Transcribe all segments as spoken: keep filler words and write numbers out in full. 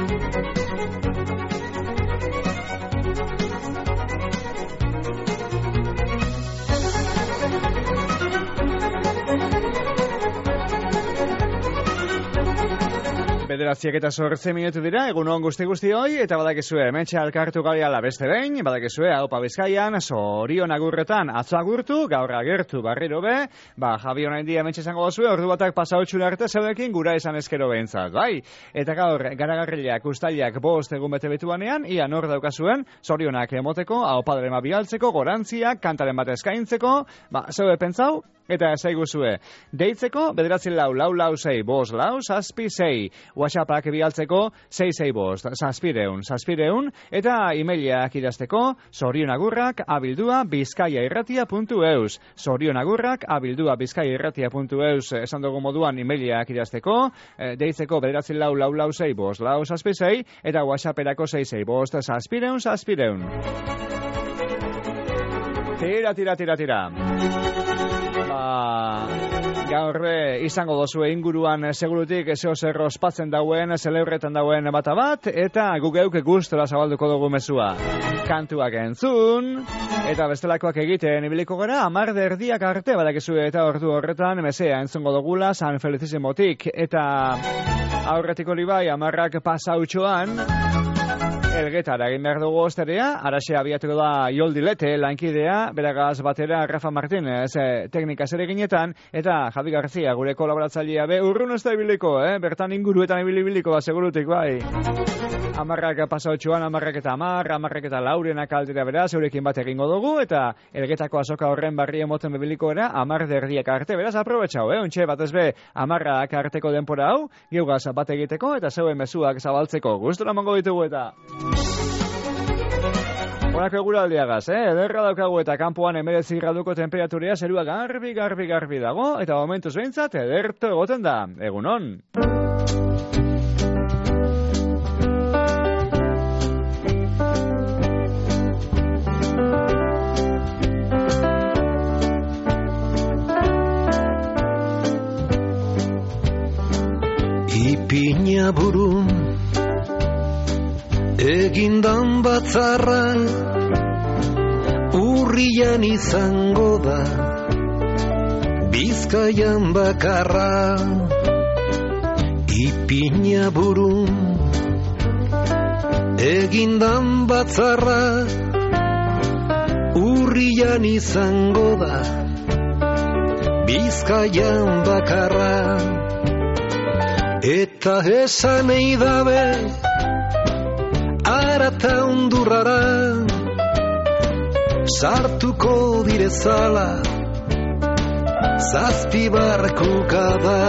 Bederatziak eta zortze minutu dira, egun on guzti guztioi, eta badakizue, hementxe alkartu gabiala beste behin, badakizue, Aupa Bizkaian, Zorion agurretan atzo agurtu, gaur agertu barriro be, ba, Javi honain dia hementxe zango dozue, ordu batak pasautxun arte zeudekin gura esan eskero behintzat, bai? Eta gaur, garagarrileak, ustailak, bost egun bete betuanean, ia nor daukazuen, Zorionak emoteko, Aupadaren bialtzeko, gorantziak, kantaren bat eskaintzeko, ba, zeude pentsau, eta ezaiguzue, deitzeko, bederatzi lau, lau lau sei, bost lau, zazpi sei, WhatsAppak bialtzeko, sei sei bost, zazpireun, zazpireun, eta e-mailak idazteko, zorionagurrak, abildua, bizkaiairratia puntu eus, zorionagurrak, abildua, bizkaiairratia puntu eus, esan dugu moduan e-mailak idazteko, deitzeko, bederatzi lau, lau lau sei, bost lau, zazpi sei, eta WhatsApperako sei sei bost, zazpireun, zazpireun. Tira, tira, tira, tira. Ba, gaur be, izango dozue inguruan segurutik zeo zer ospatzen dauen, zelebretan dauen bata bat, eta gugeuk gustora zabalduko dugu mezua. Kantuak entzun, eta bestelakoak egiten ibiliko gara, amar derdiak arte, badakizue eta ordu horretan, mesea entzungo dugula, San Felicissimotik, eta aurretik hori bai, amarrak pasautxoan, Elgetara egin behar dugu osterea, araxe abiatuko da Joldi Lete, lankidea, beragaz batera Rafa Martínez, eh, teknika zereginetan, eta Javi García, gure kolaboratzailea be, urrun ez da ibiliko, eh? Bertan inguruetan ibili-ibiliko, ba, segurutik, bai. Amarrak pasautxoan, amarrak eta amar, amarrak eta laurenak aldera beraz, eurekin bat egingo dugu, eta Elgetako azoka horren barri emoten bebiliko era, amar derdiak arte, beraz, aprobetxau, eh? Ontxe, bat ez be, amarrak arteko denpora hau, geugaz bat egiteko, eta zeuen mezuak zabaltzeko, gustura mango ditugu eta... Horako eguraldiagaz, eh? Ederra daukagu eta kanpoan emeretzi graduko temperaturia zerua garbi, garbi, garbi dago, eta momentuz behintzat ederto egoten da. Egunon! Ipina burun egindan batzarra urrian izango da Bizkaian bakarra. Ipina burun egindan batzarra urrian izango da Bizkaian bakarra. Eta esan eidabe arata undurrara sartuko direzala zazpi barkukada.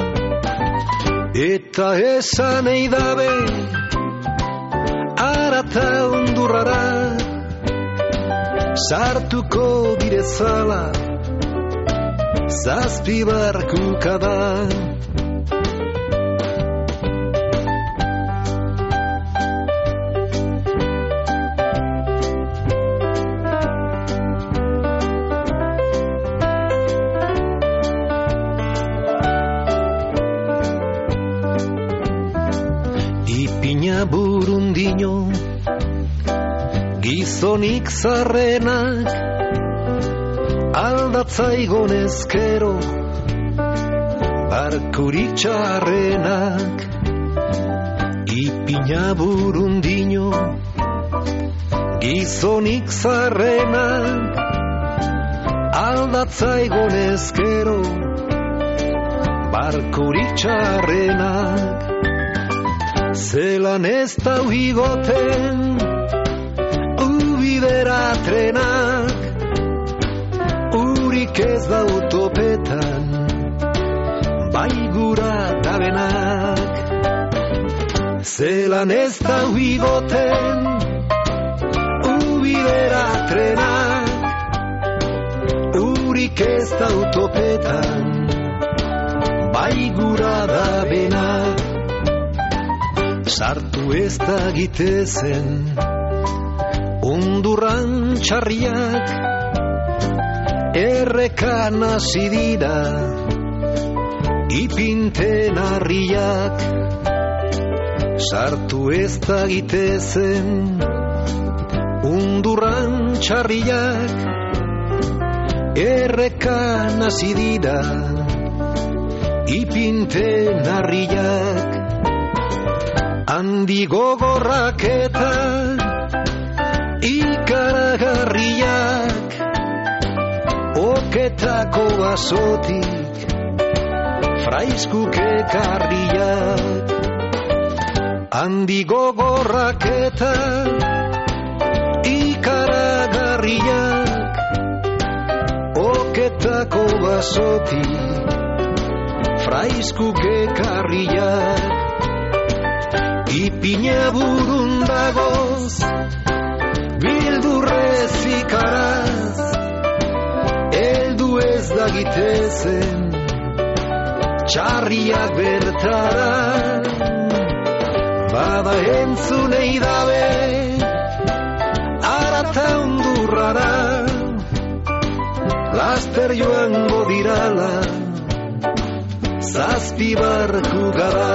Eta esan eidabe arata undurrara sartuko direzala zazpi barkukada. Burundino gizonik zarrenak aldatzaigon ezkero barkurik txarrenak. Ipina burundino gizonik zarrenak aldatzaigon ezkero barkurik txarrenak. Zelan ez dau higoten ubidera trenak, urik ez dau topetan bai gura dabenak. Zelan ez dau higoten ubidera trenak, urik ez dau topetan bai gura dabenak. Sartu ez da gitezen undurran txarriak errekan hasi dira ipinten harriak. sartu ez da gitezen undurran txarriak errekan hasi dira ipinten harriak handi gogorrak eta ikaragarriak oketako basotik fraizkuk ekarriak handi gogorrak eta ikaragarriak oketako basotik fraizkuk ekarriak ipina burun dagoz bildurrez ikaraz eldu ez da gitezen txarriak bertara bada entzunei dabe arata undurrara laster joango dirala zazpi barku gara.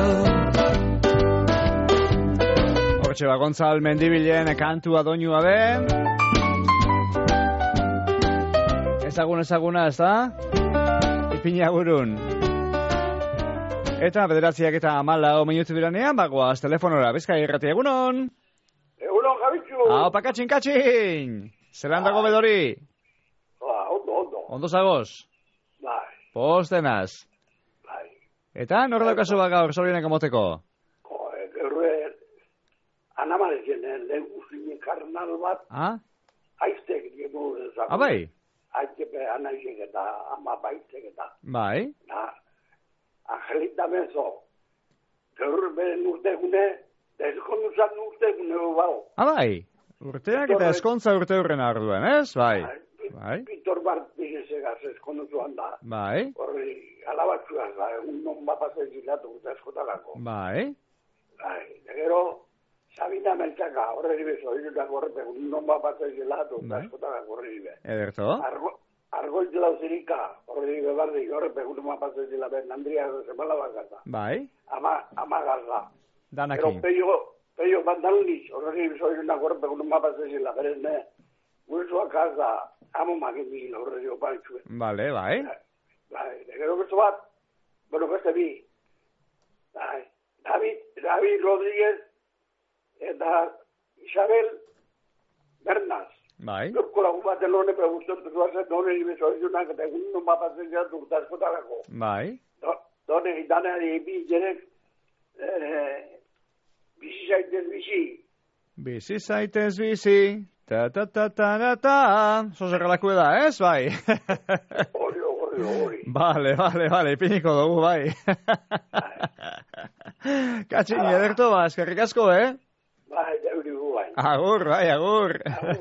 Hortxe ba, Gontzal Mendibilen kantua doinua ben. Ezagun ezaguna, ez da? Ipina burun. Eta bederatziak eta amala o minutu biranean, bagoaz telefonora, Bizkai irrati, egunon? Egunon, Javitxu! Hau, pakatxin, katxin! Zeran dago bedori? Ba, ondo, ondo. Ondo zagoz? Bai. Postenaz. Bai. Eta nor daukazu ba gaur, zorionek amoteko? Gerre, anamarezien, lehen guztien karnal bat, Ah? aiztek diegu ezak. Ah, bai? Aiztepe anaizek eta ama baitzek eta. Bai? Na, Angelita Mezo, gerre beren urtegune, da ezkonduzan urtegune bau. Ah, bai? Urteak eta eskontza urte hurren arduen, ez? Bai? Bai? Pitor Bartizegaz ezkonduzuan da. Bai? Horri, alabatzuaz da, egun non bapazek zilatu eta eskotalako. Bai? Bai, gero, Sabina Meltzaka, horreri bezo, hirutak horrepe, un non bapazek zilatu eta eskotalako horreri be. Ederto? Argo, Argoiz Lauzirika, horreri bebarrik horrepe, un non bapazek zilaben, Andria Zemala bakata. Bai? Ama, ama gaza. Danakin. Pero peio, peio bandalniz, horreri bezo, hirutak horrepe, un non bapazek zila, berez ne, guizua kaza, amo magin digila horreri oparitxue. Vale, bai? Bai, gero bezo bat, bueno, beste bi, bai, David, David Rodríguez, eta Isabel Bernaz. Bai? Gorko lagun bat elone pregustotu zuazen, done ibezo izunak, eta egun non bapatzen ziratu urtazkotarako. Bai? Done gitanari bi jerek, bizi zaitez bizi. Bizi zaitez bizi, ta ta ta ta ta ta, sozerrelako da, ez, bai? Hori, hori, hori. Vale, vale, vale, ipiniko dugu, bai. Katxin, ederto ba, eskerrik asko, eh? Bai, deuri gu, bai. Agur, bai, agur.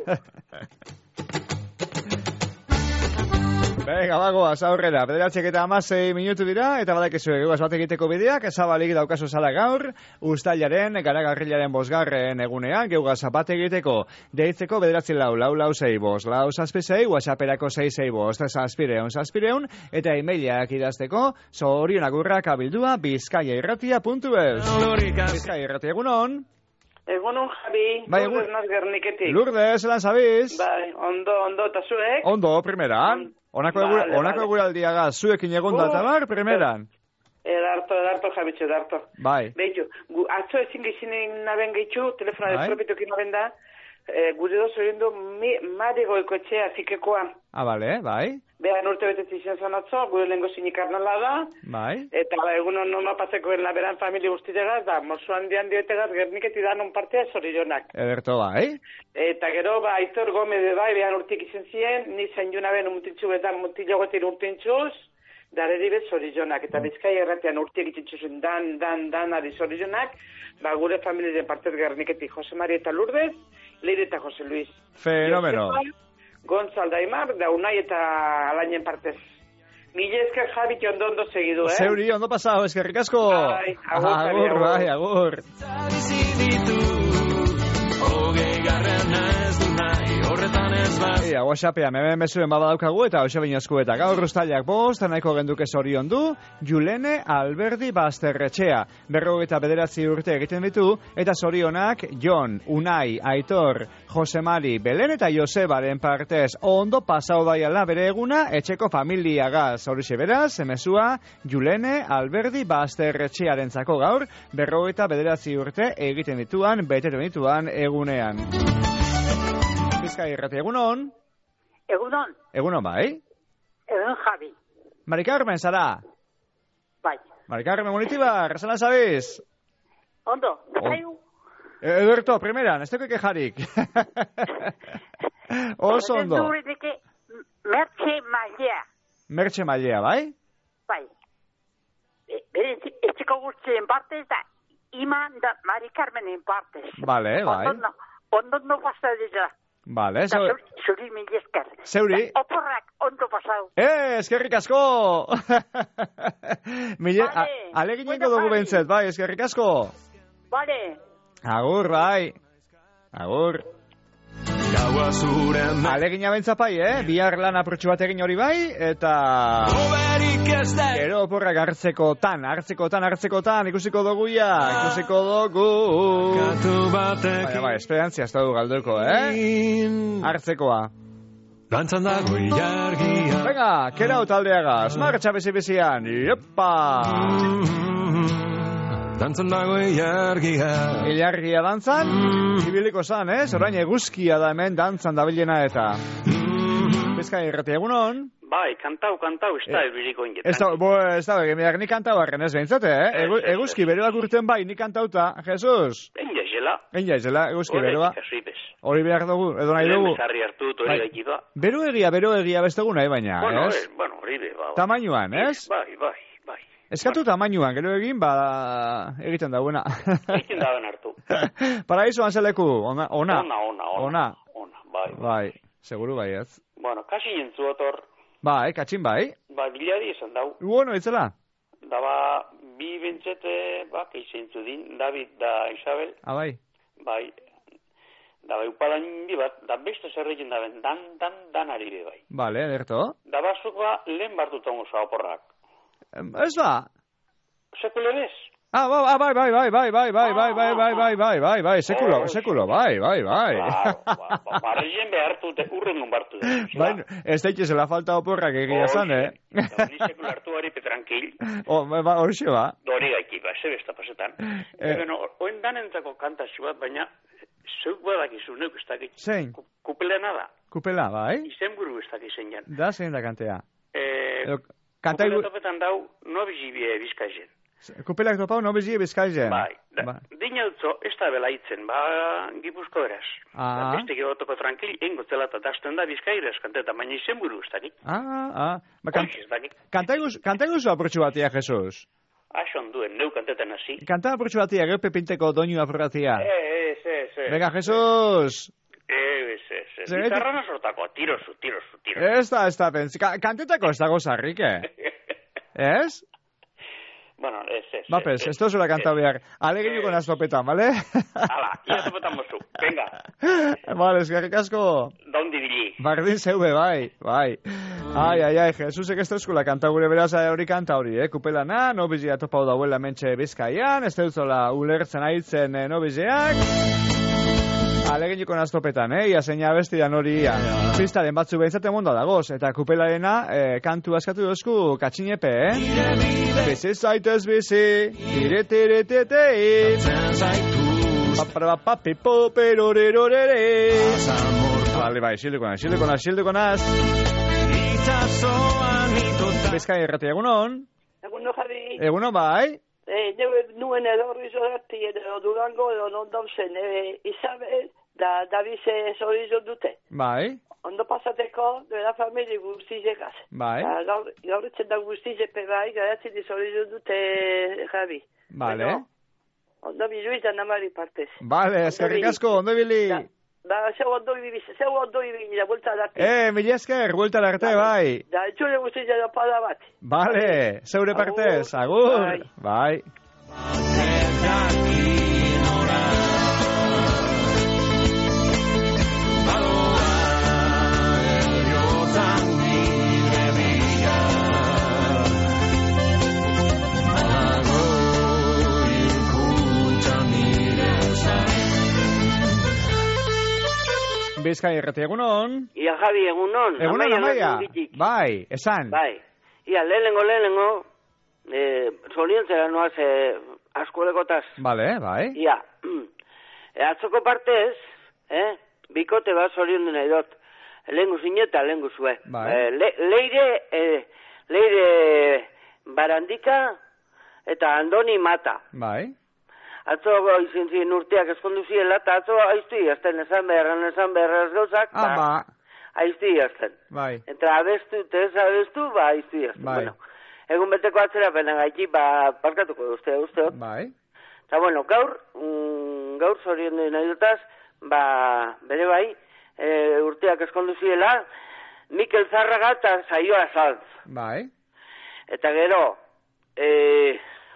Venga, bagoaz, aurrera, bederatziak eta amasei minutu dira, eta badakizu eguaz bat egiteko bideak, ezabalik daukazu zala gaur, ustailaren, garagarrilaren bosgarren egunean, geugaz bat egiteko, deitzeko bederatzi lau, lau lau zei bos, lau zazpizei, whatsapperako zei zei bos, zazpireun, zazpireun, eta e-mailak idazteko, zorionagurrak abildua, bizkaiairratia.es. Bizkaiairratia, egunon? Egunon, Javi, Bai, Lourdes egun- naz Gerniketik. Lourdes, zelan zabiz? Bai, ondo, ondo, eta zuek? Ondo, primeran. Honako Vale, egura- honako vale. eguraldiagaz, zuekin egon da, Oh, eta bar, primeran. Edarto, edarto, Javitxo, edarto. Bai. Beitu, gu, atzo ezin gizinen naben gehitxu, telefona Bai. despropitukin naben da, eh, gure dozo erindu mari goikoetxea zikekoa. Ah, bale, bai, Behan urte betetzi izan zan atzo, gure lehenko zinik karnala da, bai. eta ba, egunon noma pasekoen laberan familia guztitegaz, da, morsu handian diotegaz, Gerniketi da non partea zorionak. Ederto, bai. Eta gero, ba, Aitor Gomez de bai, behan urtik izan ziren, ni zain juna ben mutintxu betan mutilagoetin urtintxuz, dareri bez zorizionak, eta Bizkai erratean urtiek itxintxuzun dan, dan, dan, ari zorizionak, ba, gure familiaren partez Gerniketi, Jose Mari eta Lourdes, Leire eta Jose Luis. Fenomeno. Josefa, Gontzal Daimar, da Unai eta Alainen partez. Mila esker Javi, que ondo ondo segidu, eh? Zeuri, ondo pasao, eskerrik asko. Bai, agur, Javi, agur, agur. bai, agur. Bizi ditu, hogei garren ez du nahi, horretan ez Ia, WhatsAppean, hemen mezuen badaukagu eta hoxe bainazku eta gaur ustailak bost, nahiko genduke zorion du, Julene Alberdi Basterretxea. Berrogeita bederatzi urte egiten ditu, eta zorionak Jon, Unai, Aitor, Josemari, Belen eta Josebaren partez ondo pasau daiala bere eguna etxeko familiagaz. Horixe beraz, emezua Julene Alberdi Basterretxearentzako gaur, berrogeita bederatzi urte egiten dituan, beteten dituan egunean. Bizkai irrati, egunon? Egunon. Egunon, bai? Egunon, Javi. Mari Carmen, zara? Bai. Mari Carmen, monitibar, zela zabiz? Ondo, zaiu? Ederto, primeran, ez teko kejarik. Oso ondo. Horreteke, Mertxe Mailea. Mertxe Mailea, bai? Bai. Bere etxeko guztien partez da, iman da Mari Carmenen partez. Vale, bai. Ondo, ondo no pasa dira. Vale, so... Zuri mil esker. Zeuri? Oporrak ondo pasau. Eh, eskerrik asko! Mille... Vale. Aleginenko dugu bentzet, bai, eskerrik asko. Vale. Agur, bai. Agur. Alegina bentzapai, eh? Bihar lan aprotxu bat egin hori bai, eta... Gero oporrak hartzekotan, hartzekotan, hartzekotan, ikusiko duguia, ikusiko dugu. Baina, bai, esperantzia ez dugu galduko, eh? Hartzekoa. Dantzan dago ilargia. Venga, kerau taldeagaz, martxa bezi-bezian, iopa! Dantzan dago ilargia. Ilargia dantzan, ibiliko zan, eh? Zorain eguzkia da hemen dantzan dabilena eta. Bizkai irrati, egunon? Bai, kantau, kantau, ez da ebiliko ingetan. Ez da, bo, ez da, egimeak nik kantau arren ez behintzate, eh? Egu, eguzki beroak urten bai, nik kantauta, Jesus? Enja zela. Enja zela, eguzki beroa. Hori behar dugu, edo nahi dugu. Lehen bezarri hartu, hori gaiti da. Bero egia, bero egia bestegu nahi baina, bueno, ez? Eh, bueno, hori be, ba. Tamainuan, ez? Bai, bai, bai. Eskatu tamainuan, gero egin, ba, egiten da buena. Egiten da ben hartu. Paraizoan zeleku, ona, ona. Ona, ona, ona. Ona, bai. Bai, seguru bai ez. Bueno, kasi jentzu otor. Bai, katxin bai. Ba, bilari esan dau. Bueno, itzela. Da ba, bi bentsete, ba, keixentzu din, David da Isabel. Ah, bai. Bai, da bai, upadan indi bat, da beste zerrekin da ben, dan, dan, dan ari be bai. Vale, ederto. Da basuk ba, lehen bartutan oso oporrak. Ez ba? Sekulo bez? Ah, bai, bai, bai, bai, bai, bai, bai, bai, bai, bai, bai, bai, bai, bai, sekulo, sekulo, bai, bai, bai. Barrien behartu, urrengun bartu. Bai, ez daitezela falta oporrak egia zan, eh? Ni sekulo hartu hori petrankil. Hori xe ba? Dori gaiki, ba, ze besta pasetan. Eben, oen danentzako kantaxu bat, baina zeuk badakizu neuk ez dakit. Zein? Kupelena da. Kupela, bai? Izen buru ez dakit zein jan. Da, zein da kantea? Kupela topetan dau, no bizibie bizkaizen. Kupelak topau, no bizi bizkaizen. Bai, dina dutzo, ez da belaitzen, ba, gipuzko eraz. Ah. Beste geotoko tranquil, ingo zela eta dasten da bizkaira eskanteta, baina izen buru ez dakit. Ah, ah. Kanta eguzu aprotxu batia, Jesus? Ason duen, neu kantetan hasi. Kanta aprotxu batia, gero pepinteko doinu aproratia. Eh, ez, ez, ez. Venga, Jesus! Eh, ez, ez, ez. Bizarrana sortako, tirozu, tirozu, tirozu. Ez da, ez da, pentsi. Kantetako ez dago zarrik, eh? Ez? Bueno, ez, ez. Ba, pez, ez tozula kanta behar. Aleginuko naz topetan, bale? Hala, ia topetan mozu, venga. Vale, eskerrik asko. Dondi dili. Bardin zeube, bai, bai. Ai, ai, ai, Jesusek ez tozula kanta gure beraz hori kanta hori, eh? Kupelana, nobizia topau dauela mentxe bizkaian, ez tozula ulertzen aitzen eh, nobiziak. Aleginiko naztopetan, eh? Ia zeina bestidan hori ia. Pistaren batzu behintzate mondo dagoz, eta kupelarena eh, kantu askatu dozku katxinepe, eh? Bizi zaitez bizi, ireteretetei. Paparapapipo, perorerorere. Bale, bai, xildeko naz, xildeko naz, xildeko naz. Bizkai errati, egunon? Egunon, Jarri. Egunon, bai? Eh, nuen edorri zorati edo durango edo nondauzen, eh, Isabel da Davize zorizo dute. Bai. Ondo pasateko, dela familie guztizekaz. Bai. Gauritzen da guztizepe bai, garatzen di zorizo dute, Javi. Bale. Ondo bizuizan amari partez. Bale, eskerrik asko, ondo bili. Da, zeu ondo ibiz, zeu ondo ibiz, da, buelta darte. Eh, mila esker, buelta darte, bai. Da, etxule guztizan da pada bat. Bale, zeure partez, agur. Bai. Bizkai Irrati, egunon. Ia, Javi, egunon. Egunon, Amaia. Bai, esan. Bai. Ia, lehenengo, lehenengo, eh, zorientzera noaz eh, askolekotaz. Bale, bai. Ia, e, atzoko partez, eh, bikote bat zoriondu nahi dut. Lehengu zine eta lehengu zue. Bai. Eh, le, leire, eh, leire barandika eta Andoni Mata. Bai. Atzo izin ziren urteak eskondu ziela, eta atzo aiztu iazten, esan beharran, esan beharraz gauzak, ah, ba. aiztu iazten. Bai. Eta abestu, eta ez abestu, ba, aiztu iazten. Bai. Bueno, egun beteko atzera pena gaiti, ba, parkatuko duzte, usteot. Bai. Eta, bueno, gaur, mm, gaur zorion nahi dutaz, ba, bere bai, e, urteak eskondu ziela, Mikel Zarraga eta Saioa Saltz. Bai. Eta gero, eh...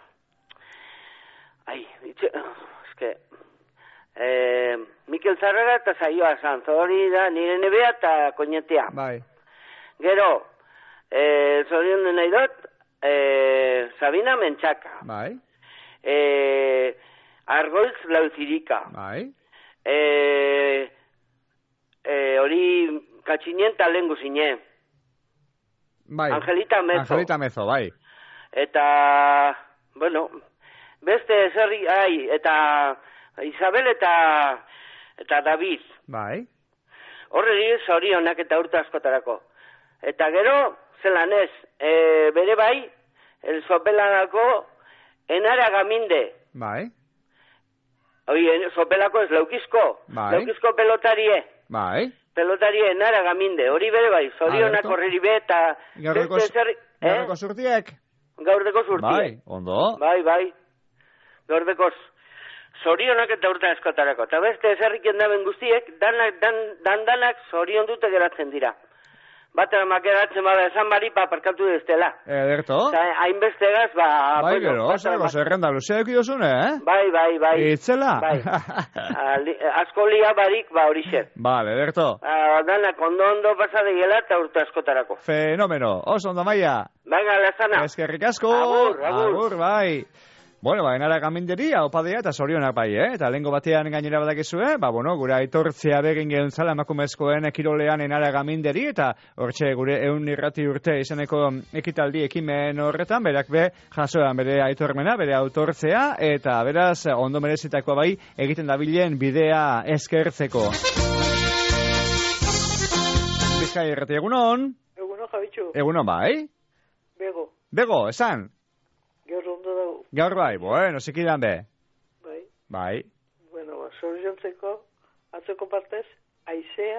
Ai, itxe, eske, eh, Mikel Zarraga eta Saioa Sanz, hori da nire nebea eta koñetea. Bai. Gero, eh, zorion nahi dut, eh, Sabina Mentxaka. Bai. Eh, Argoiz Lauzirika. Bai. Eh, eh, hori katxinien talengu zine. Bai. Angelita Mezo. Angelita Mezo, bai. Eta, bueno... Beste zerri, ai, eta Isabel eta eta David. Bai. Horreri zorionak eta urte askotarako. Eta gero, zelan ez, e, bere bai, el sopelanako enara gaminde. Bai. Oi, sopelako ez laukizko. Bai. Laukizko pelotarie. Bai. Pelotarie enara gaminde. Hori bere bai, zorionak horreri be eta... Gaurdeko eh? Zurtiek? Gaurdeko zurtiek. Bai, ondo. Bai, bai. Gaurdekoz, zorionak eta urte askotarako. Eta beste ezarriken daben guztiek, danak, dan, dan danak zorion dute geratzen dira. Batera makeratzen bada esan bari, pa parkatu deztela. Ederto. Eta hainbeste gaz, ba... Bai, bueno, gero, zerreko zerrenda luzea eukidozune, eh? Bai, bai, bai. Itzela? Bai. Asko lia barik, ba hori xer. Vale, ederto. Danak ondo-ondo pasadeiela eta urte askotarako. Fenomeno. Oso ondo, Maia. Venga, lazana. Eskerrik asko. Agur, agur. Agur, bai. Bueno, ba, enara gaminderia, opadea eta zorionak bai, eh? Eta lehengo batean gainera badakizue, ba, bueno, gure aitortzea begin geuntzala emakumezkoen kirolean enara gaminderi, eta hortxe gure eun irrati urte izeneko ekitaldi ekimen horretan, berak be, jasoan bere aitormena, bere autortzea, eta beraz, ondo merezitakoa bai, egiten dabilen bidea eskertzeko. Bizkai irrati, egunon? Egunon, Javitxu. Egunon, bai? Bego. Bego, esan? Gaur ondo dago. Gaur bai, bueno, zikidan be. Bai. Bai. Bueno, ba, zorizontzeko, atzeko partez, aizea,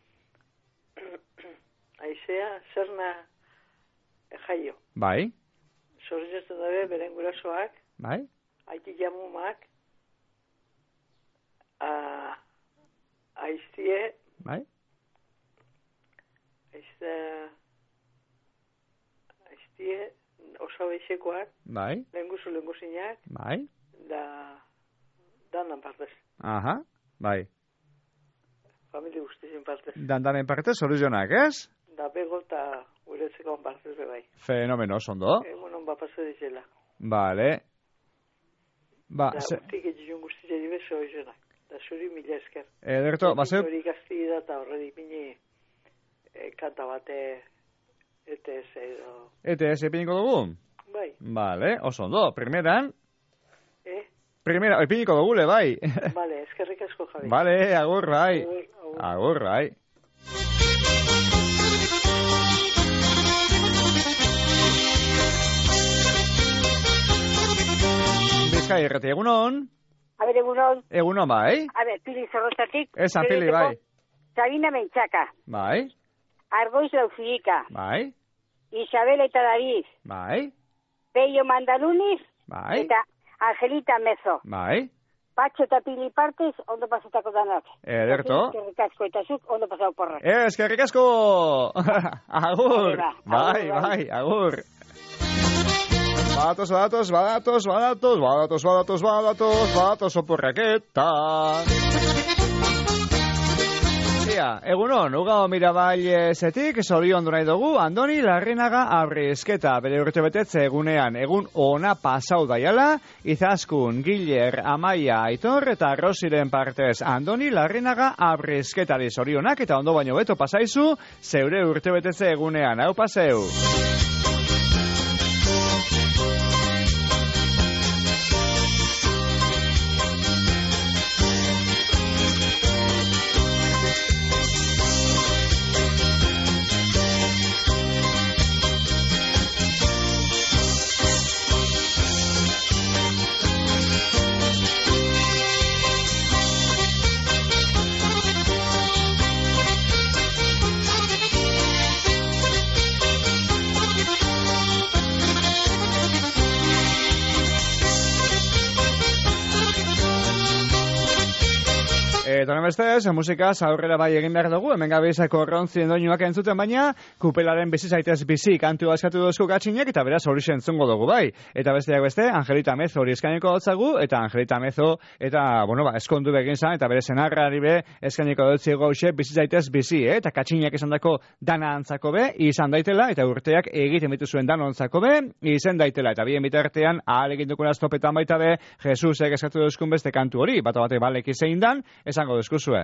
aizea, zerna jaio. Bai. Zorizontzen dabe, beren gurasoak, Bai. aiti jamumak, a, aiztie, Bai. aiztea, aiztie, oso beixekoak, Bai. lenguzu lenguzinak, Bai. da danan partez. Aha, bai. Familia guztizien partez. Dandanen parte, soluzionak, ez? Da bego eta guretzeko partez be bai. Fenomeno, ondo. Egun hon bapazio dizela. Vale. Ba, Da se... urtik egin guztizien dibe zoizonak. Da zuri mila esker. Ederto, ba, ze... Hori gazti da eta horre dipini e, kanta bate E T S edo... E T S epiniko dugu? Bai. Vale, oso ondo. Primeran... Eh? Primera, epiniko dugu, le, bai. Vale, eskerrik asko, Javi. Vale, agur, bai. Agur, agur. Agur, bai. Bizkai erreti, egunon? A ver, egunon. Egunon, bai. A ver, Pili Zorrozatik. Esan, Pili, bai. Sabina Mentxaka. Bai. Argoiz Lauzirika. Bai. Isabel eta David. Bai. Peio Mandaluniz. Bai. Eta Angelita Mezo. Bai. Patxo eta Pili partez, ondo pasatako danak. Ederto. Eskerrik asko eta zuk, ondo pasau porrak. Eskerrik asko! Agur! Bai, bai, agur! Badatos, badatos, badatos, badatos, badatos, badatos, badatos, badatos, oporraketa. Maria, egunon, ugao mirabailezetik, zorion du nahi dugu, Andoni Larrinaga Abrizketa, bere urte betetze egunean, egun ona pasau daiala, Izaskun, Giler, Amaia, Aitor eta Rosiren partez, Andoni Larrinaga Abrizketari zorionak, eta ondo baino beto pasaizu, zeure urte betetze egunean, hau paseu. Eta nemestez, musikaz aurrera bai egin behar dugu, hemen gabizako rontzien doinuak entzuten, baina kupelaren bizi zaitez bizi kantu askatu duzko gatxinek, eta beraz hori entzungo dugu bai. Eta besteak beste, Angelita Mezo hori eskainiko dutzagu, eta Angelita Mezo, eta, bueno, ba, eskondu begin zan, eta bere zenarrari be, eskainiko dutzi gauxe bizi zaitez bizi, eh? Eta katxinek esan dako dana antzako be, izan daitela, eta urteak egiten bituzuen dana antzako be, izan daitela, eta bien bitartean, ahal egin dukuna topetan baita be, Jesusek eskatu duzkun beste kantu hori, bat bate balek izein dan, esango duzkuzue.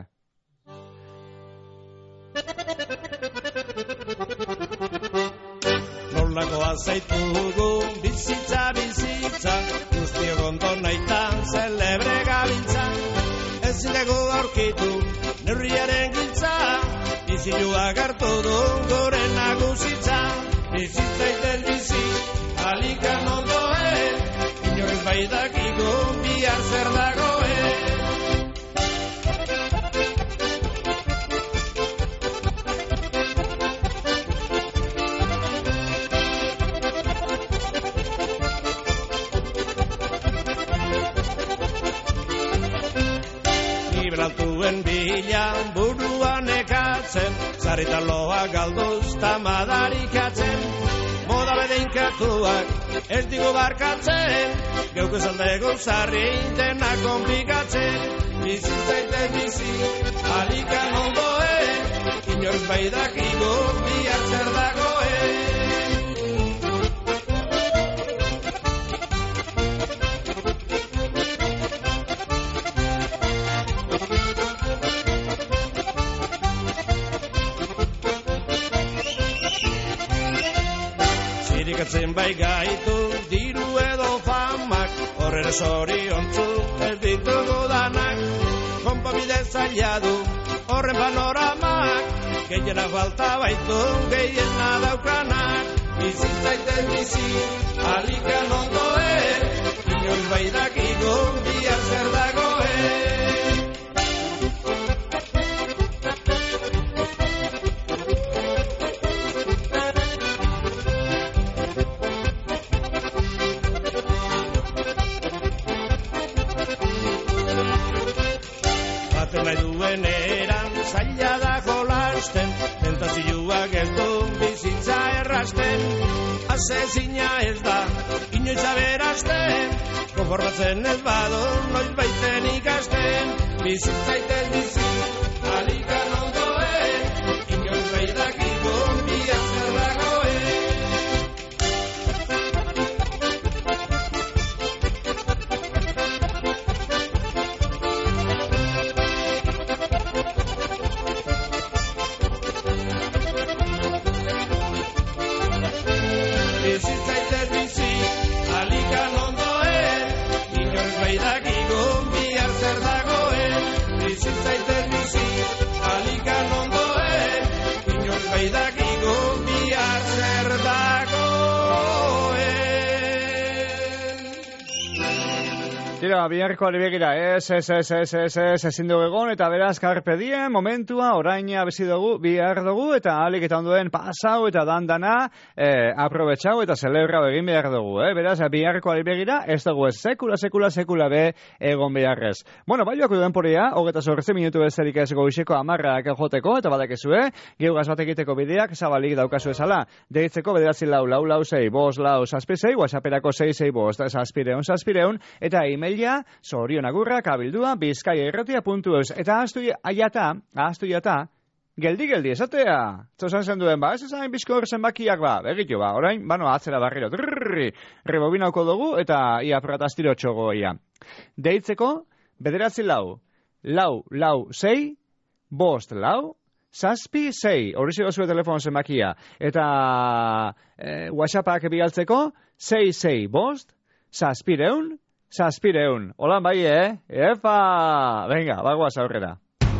Nolakoa zaitugu bizitza bizitza, guztiok ondo nahitan zelebre gabiltza. Ezin dugu aurkitu neurriaren giltza, bizilua gartu du gure nagusitza. Bizitzaiten bizi, alikan ondoen, inorez baitakigu bihar zer dagoen. Altuen bilan buruan ekatzen, zarritaloa galduz tamadarikatzen. Moda bedeinkatuak ez digu barkatzen, geuk esan dugu zarri dena komplikatzen. Bizitzaiten bizi, alikan ondoen, inorez baidakigu bihar zer dagoen. Zirikatzen bai gaitu diru edo famak, horren zoriontzu ez ditugu danak. Konponbide zaila du horren panoramak, gehiena falta baitu gehiena daukanak. Bizitzaiten bizi, alikan ondoen, inoiz baidakigu bihar zer dagoen. Nahi duen eran zaila da jolasten, tentazioak ez du bizitza errasten. Asezina ez da, inoiz aberazten, konformatzen ez badu, noiz baiten ikasten. Bizitzaiten bizi, alikan ondoen, inoiz baidakigu bihar zer dagoen. Bizitzaiten bizi, alikan ondoen, inoiz baidakigu bihar zer dagoen. Bizitzaiten bizi, alikan ondoen, inoiz baidakigu bihar zer dagoen. Tira, biharko alibegira, ez, ez, ez, ez, ez, ez, ezin dugu egon, eta beraz, karpe dien, momentua, oraina bezi dugu, bihar dugu, eta alik eta onduen pasau eta dandana, eh, aprobetxau eta celebra egin behar dugu, eh? Beraz, biharko alibegira, ez dugu ez sekula, sekula, sekula be egon beharrez. Bueno, baioak duen poria, hogeta zortzi minutu bezerik ez goizeko amarrak joteko, eta badakezue, geugaz bat egiteko bideak, zabalik daukazu ezala, deitzeko bederatzi lau, lau, lau, zei, bos, lau, zazpi, zei, whatsapperako zei, zei, bos, zazpireun, zazpireun, eta email zorionagurrak abildua bizkaiairratia puntu eus. Eta ahaztu jata, ahaztu jata, Geldi-geldi, esatea. Zozan zen duen, ba, ez esan bizko zenbakiak, ba, begitu, ba, orain, bano, atzera barriro, trrrrri, rebobinauko dugu, eta ia pratastiro txogo, ia. Deitzeko, bederatzi lau, lau, lau, sei, bost, lau, zazpi, sei, hori zego zure telefono zenbakia. Eta e, WhatsAppak bialtzeko, sei, sei, bost, zazpireun, zazpireun. Holan bai, eh? Epa! Venga, bagoaz aurrera.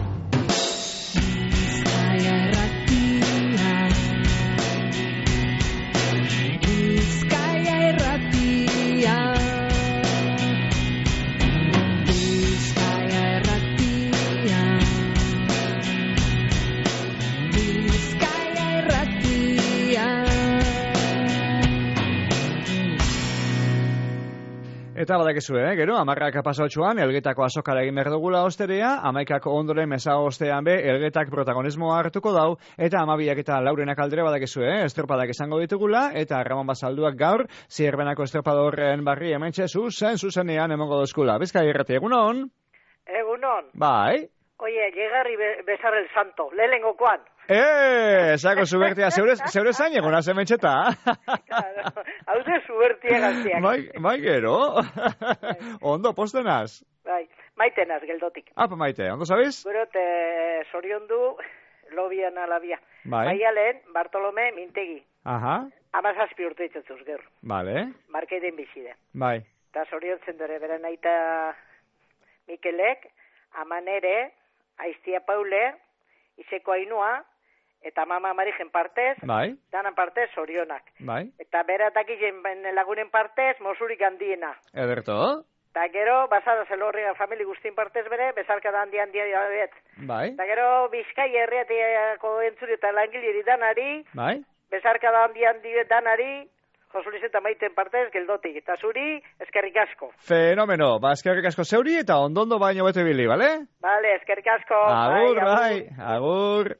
Eta badakizu, eh? Gero, amarrak pasautxuan, elgetako azokara egin behar dugula osterea, amaikako ondoren mesa ostean be, elgetak protagonismoa hartuko dau, eta amabiak eta laurenak aldera badakizu, eh? Estropadak izango ditugula, eta Ramon Basalduak gaur, zierbenako estropadorren barri hementxe zuzen, zuzenean emongo dozkula. Bizkai errati, egunon? Egunon. Bai. Oie, llegarri be besar el santo, lehengokoan. Eh, sako zubertia, zeure, zeure zain egona zementxeta. Claro, hau ze zubertia gaztiak. Bai, bai gero. Ondo, postenaz. Bai, maitenaz, geldotik. Apa, maite, ondo zabiz? Gero, te sorion du, lobian alabia. Bai. Maialen, Bartolome, Mintegi. Aha. Amazazpi urte itzatzuz, gero. Vale. Markeiden bizide. Bai. Eta sorion zendore, bera naita Mikelek, amanere, aiztia Paule, izeko ainua, eta mama Marigen partez, bai. Danan partez sorionak. Bai. Eta bera dakilen lagunen partez, mosurik handiena. Ederto. Eta gero, basada zelorria famili guztin partez bere, bezarka da handi handia bet. Bai. Eta gero, Bizkai herriateko entzuri eta langiliri danari, bai. Bezarka da handi handi danari, Josuliz eta Maiten partez, geldotik. Eta zuri, eskerrik asko. Fenomeno, ba, eskerrik asko zeuri eta ondondo baino bete bili, bale? Bale, eskerrik asko. Agur, bai, agur.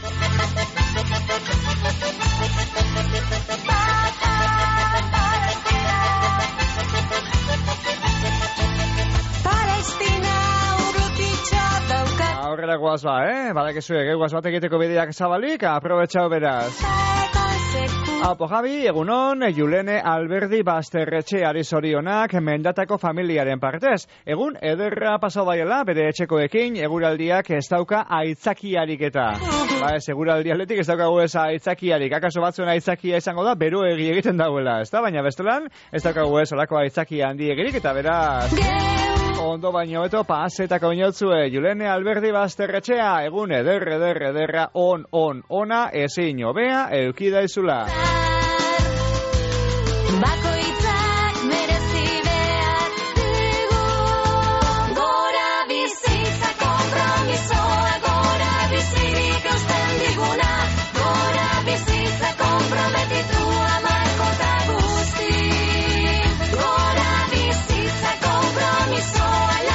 Aurrera guaz ba, eh? Badakizu ege guaz bat egiteko bideak zabalik, aprobetxau beraz. Apo Javi, egunon, Julene Alberdi Basterretxe ari zorionak mendatako familiaren partez. Egun, ederra pasau baiela, bere etxekoekin, eguraldiak ez dauka aitzakiarik eta. Ba, ez, eguraldi atletik ez daukagu ez aitzakiarik. Akaso batzuen aitzakia izango da, bero egi egiten dauela, ez da? Baina bestelan, ez daukagu ez olako aitzakia handi egirik eta beraz... Ondo baino beto, pasetako inotzue, Julene Alberdi Basterretxea, egun eder, eder, ederra, on, on, ona, ezin hobea, eukida izula. Bakoitzak merezi behar digu, gora bizitza kompromisoa, gora bizirik eusten diguna, gora bizitza komprometitu amarko eta guzti, gora bizitza kompromisoa.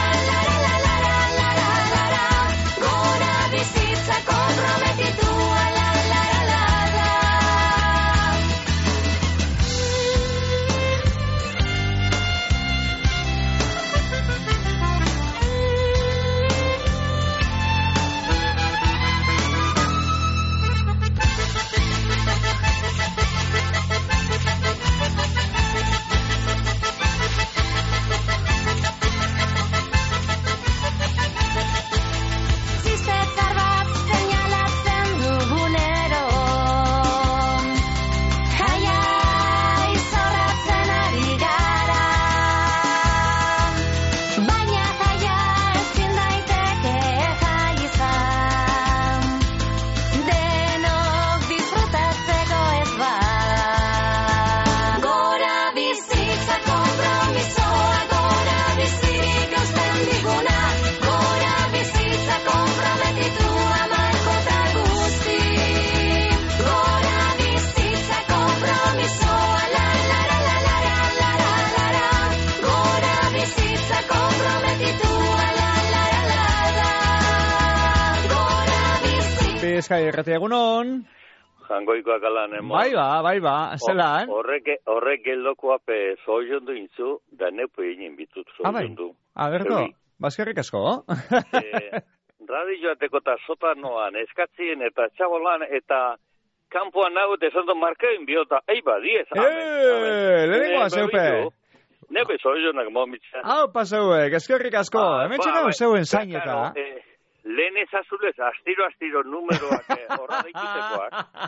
Bizkai errati egunon. Jangoikoak alan, emo. Bai ba, bai ba, zelan. Horrek, horrek geldokoape zoizondu intzu, da neupo egin bitut zoizondu. Ah, bai, agerko, bazkerrik asko. eh, ra, horradi joateko eta sotanoan eskatzien eta txabolan eta kanpoan nago eta esan markain biota, eiba, diez. Eee, lehenengoa zeupe. Nebe zoizonak momitza. Hau pasauek, eskerrik asko. Hemen txena zeuen zaineta. Lehen ezazulez, astiro-astiro numeroak horra daikutekoak.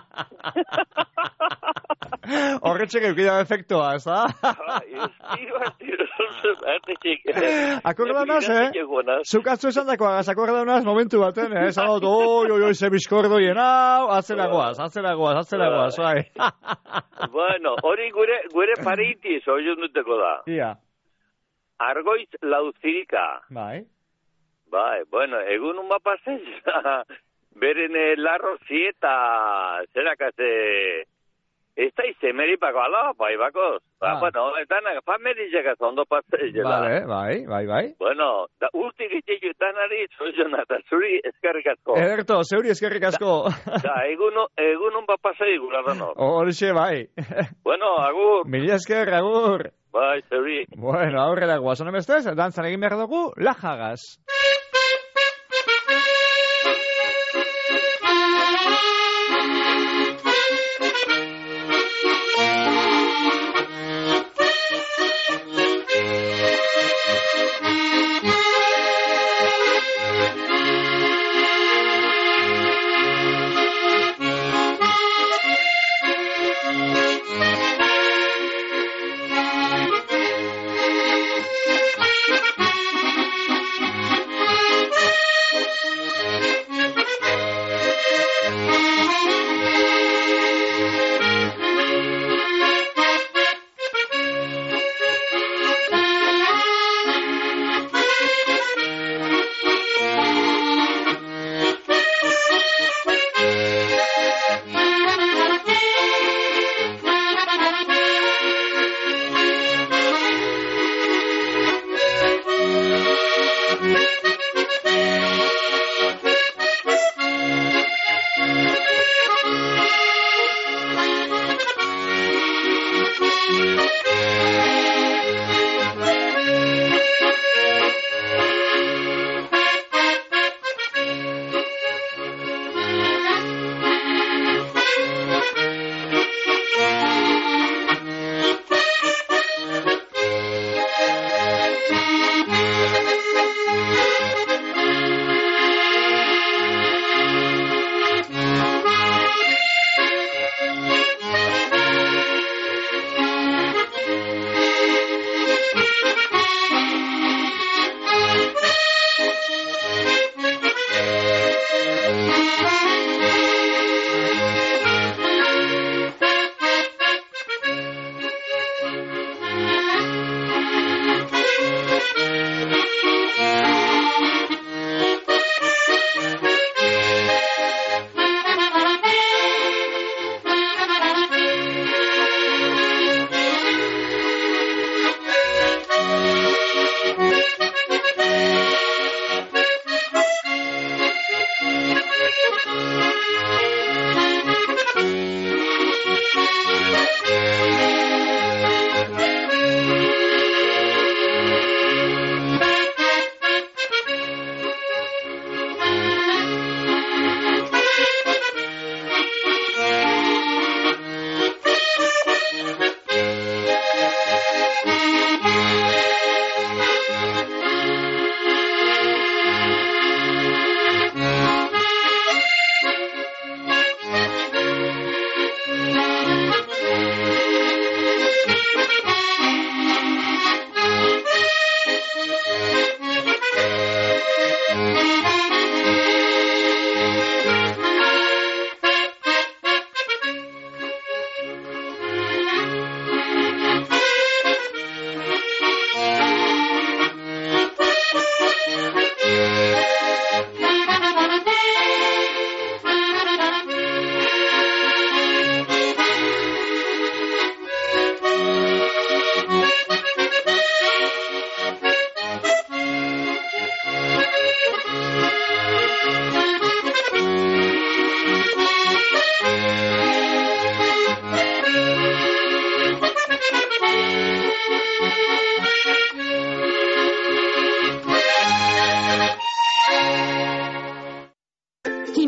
Horretxek eukida efektoa, ez da? Astiro-astiro, artetxik. Akordanaz, eh? Zukatzu esan dakoagaz, akordanaz momentu baten, eh? Zagot, oi, oi, oi, ze bizkordoien, hau, atzeragoaz, atzeragoaz, atzeragoaz, bai. Bueno, hori gure, gure pareiti zoion duteko da. Ia. Argoiz lauzirika. Bai. Bai, bueno, egun un mapazez, beren larro zieta, zerakaz, ez da izemeripako, ala, bai, bakoz. Ba, bueno, eta familiakaz ondo pazez. Vale, bai, bai, bai. Bueno, da urtik itxik jutanari, zoizona, eta zuri eskerrik asko. Ederto, zeuri eskerrik asko. Da, egun un mapazei gula dano. Horixe, bai. Bueno, agur. Mila esker, agur. Bai, zeuri. Bueno, aurrera guazon emestez, dantzan egin behar dugu, lajagaz.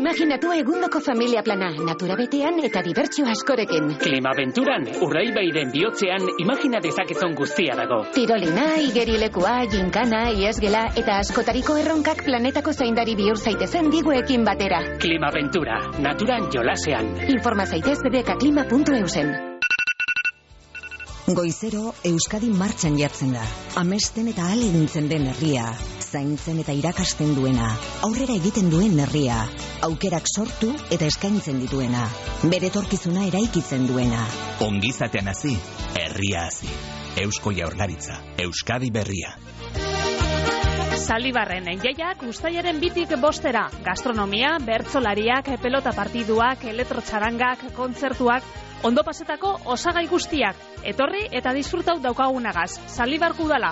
Imaginatu egundoko familia plana, natura betean eta dibertsio askorekin. Klimaventuran, Urdaibaiden bihotzean imagina dezakezon guztia dago. Tirolina, igerilekua, ginkana, iesgela eta askotariko erronkak planetako zaindari bihur zaitezen diguekin batera. Klimaventura, naturan jolasean. Informa zaitez bekaklima puntu eusen. Goizero, Euskadi martxan jartzen da. Amesten eta ahalegintzen den herria. Zaintzen eta irakasten duena. Aurrera egiten duen herria. Aukerak sortu eta eskaintzen dituena. Bere etorkizuna eraikitzen duena. Ongizatean hasi, herria hasi. Eusko Jaurlaritza, Euskadi berria. Zaldibarren jaiak uztailaren bitik bostera. Gastronomia, bertsolariak, pelota partiduak, elektrotxarangak, kontzertuak, ondo pasetako osagai guztiak. Etorri eta disfrutau daukagunagaz. Zaldibarko udala.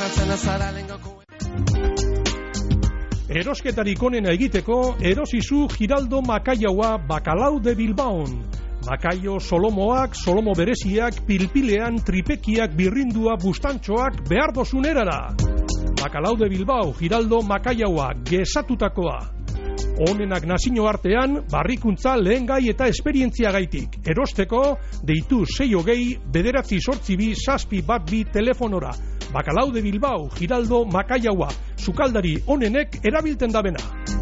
Erosketarik onena egiteko, erosizu Giraldo Makaiaua Bakalau de Bilbaon. Makaio solomoak, solomo bereziak, pilpilean, tripekiak, birrindua, bustantxoak, behar dozunerara. Bakalau de Bilbao, Giraldo Makaiaua, gesatutakoa. Honenak nazio artean, barrikuntza, lehen gai eta esperientzia gaitik. Erosteko, deitu sei hogei, bederatzi sortzi bi, saspi bat bi telefonora. Bakalau de Bilbao, Giraldo Makaiaua, sukaldari honenek erabilten dabena.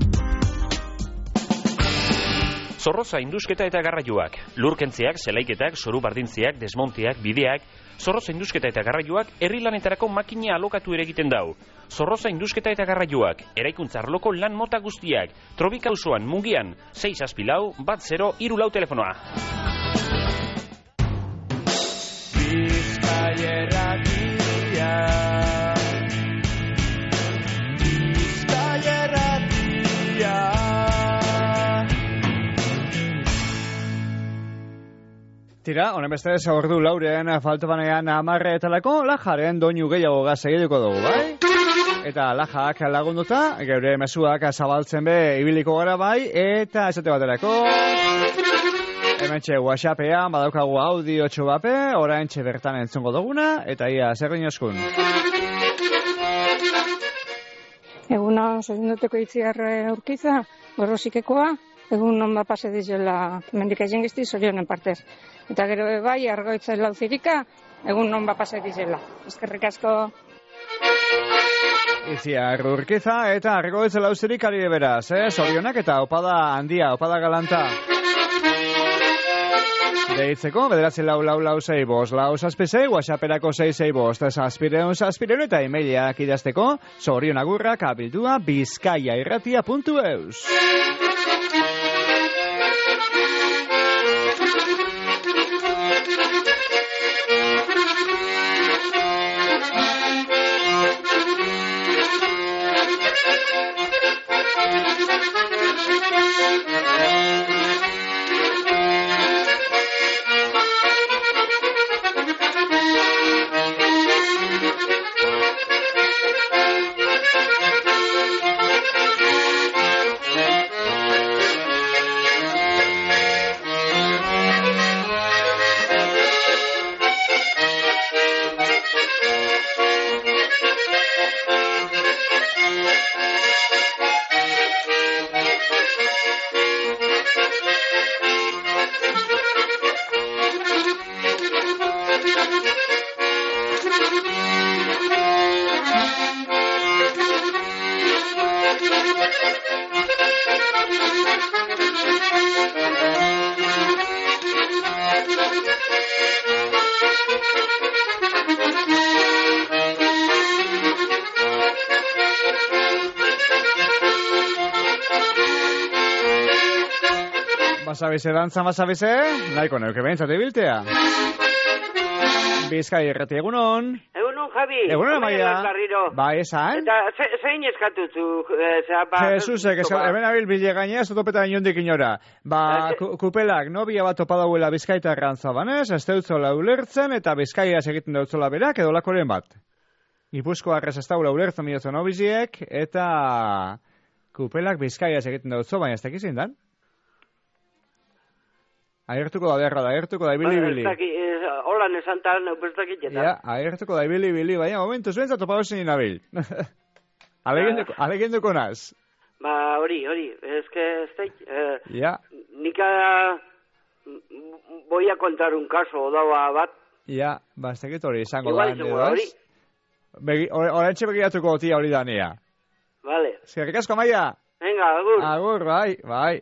Zorroza indusketa eta garraioak, lurkentziak, zelaiketak, zoru bardintziak, desmonteak, bideak. Zorroza indusketa eta garraioak herri lanetarako makina alokatu ere egiten dau. Zorroza indusketa eta garraioak, eraikuntza arloko lan mota guztiak. Trobika auzoan, Mungian, sei zazpi lau, bat zero, hiru lau telefonoa. Bizkaierratia Bizkaierratia Tira, honen beste ordu lauren falta banean amarre etalako lajaren doinu gehiago gaz egiteko dugu, bai? Eta lajak lagunduta, geure mezuak zabaltzen be ibiliko gara bai, eta esate baterako hementxe WhatsAppean badaukagu audio txobape, oraintxe bertan entzungo duguna, eta ia, zer dinoskun? Eguna, zorinduteko itziarre urkiza, gorrosikekoa, egun non bat pase dizela mendika jengizti zorionen partez. Eta gero bai, argoitzen lauzirika, egun non bat pase dizela. Eskerrik asko. Itziar urkiza eta argoitzen lauzirik ari beraz, eh? Zorionak eta opada handia, opada galanta. Deitzeko, bederatzi lau lau lau zei bost, lau zazpizei, whatsapperako zei zei bost, zazpireun zazpireun eta emaileak idazteko, zorionagurrak abildua bizkaiairratia puntu eus. Basabize, dantza basabize, nahiko neuke behintzat ibiltea. Bizkai errati egunon. Egunon, Javi. Egunon, Amaia. Ba, esan. Eta zein eskatutu? Jesusek, hemen abil bile gainea, zutopeta inondik inora. Ba, kupelak, nobia bat topa dauela Bizkaita errantzabanez, ez deutzola ulertzen, eta Bizkaia egiten deutzola berak, edo lakoren bat. Gipuzko arrez ez daula ulertzen miozo nobiziek, eta kupelak Bizkaia egiten deutzo, baina ez tekizin dan. Agertuko da beharra da, agertuko da ibili-ibili. Holan esan tal, neupestakit eta. Ja, agertuko da ibili-ibili, baina momentu zuen zato pagozen inabil. Alegenduko naz. Ba, hori, hori, ezke, ez da, eh, Ja. nika voy a contar un caso, daua bat. Ja, ba, ez dakit hori izango da. Igual izango da, hori. Begi, horrentxe begiratuko tia hori dania. Vale. Eskerrik asko, Maia. Venga, agur. Agur, bai, bai.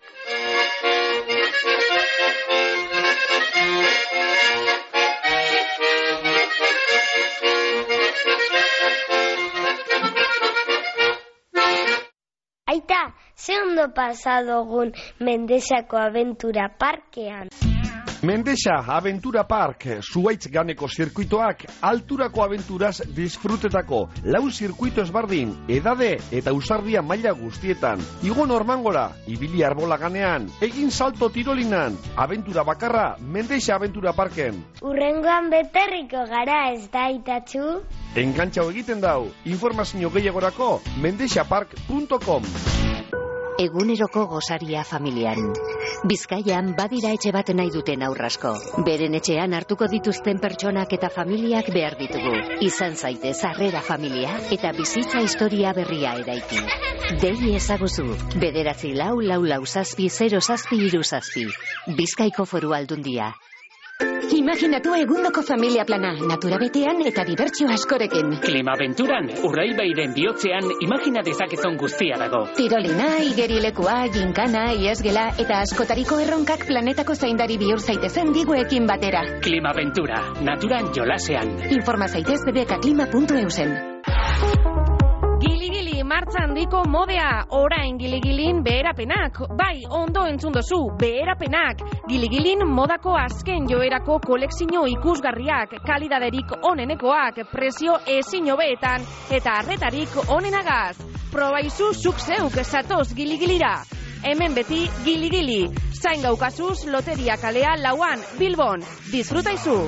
Aita, ze ondo pasadogun Mendexako Aventura Parkean. Mendexa Aventura Park, Zuaitz ganeko zirkuitoak, alturako aventuraz disfrutetako, lau zirkuito ezbardin, edade eta usardia maila guztietan. Igo normangora, ibili arbola ganean, egin salto tirolinan, aventura bakarra, Mendexa Aventura Parken. Urrengoan beterriko gara, ez da, Aitatxu? Engantxau egiten dau, informazio gehiagorako, mendexapark punto com. Eguneroko gozaria familian. Bizkaian badira etxe bat nahi duten aurrasko. Beren etxean hartuko dituzten pertsonak eta familiak behar ditugu. Izan zaitez harrera familia eta bizitza historia berria eraiki. Dei ezaguzu, bederatzi lau lau lau zazpi zero zazpi iru zazpi. Bizkaiko Foru Aldundia. Imaginatu egundoko familia plana, natura betean eta dibertsio askorekin. Klimaventuran, Urraibairen bihotzean, imagina dezakezon guztia dago. Tirolina, igerilekua, ginkana, iesgela eta askotariko erronkak planetako zaindari bihur zaitezen diguekin batera. Klimaventura, naturan jolasean. Informa zaitez bebekaklima puntu eusen. Gili-gili martza handiko modea, orain giligilin beherapenak. Bai, ondo entzun dozu, beherapenak. Giligilin modako azken joerako kolekzio ikusgarriak, kalidaderik onenekoak, prezio ezin hobeetan eta arretarik onenagaz. Probaizu zuk zeuk zatoz giligilira. Hemen beti giligili. Zain gaukazuz loteria kalea lauan, Bilbon. Disfrutaizu.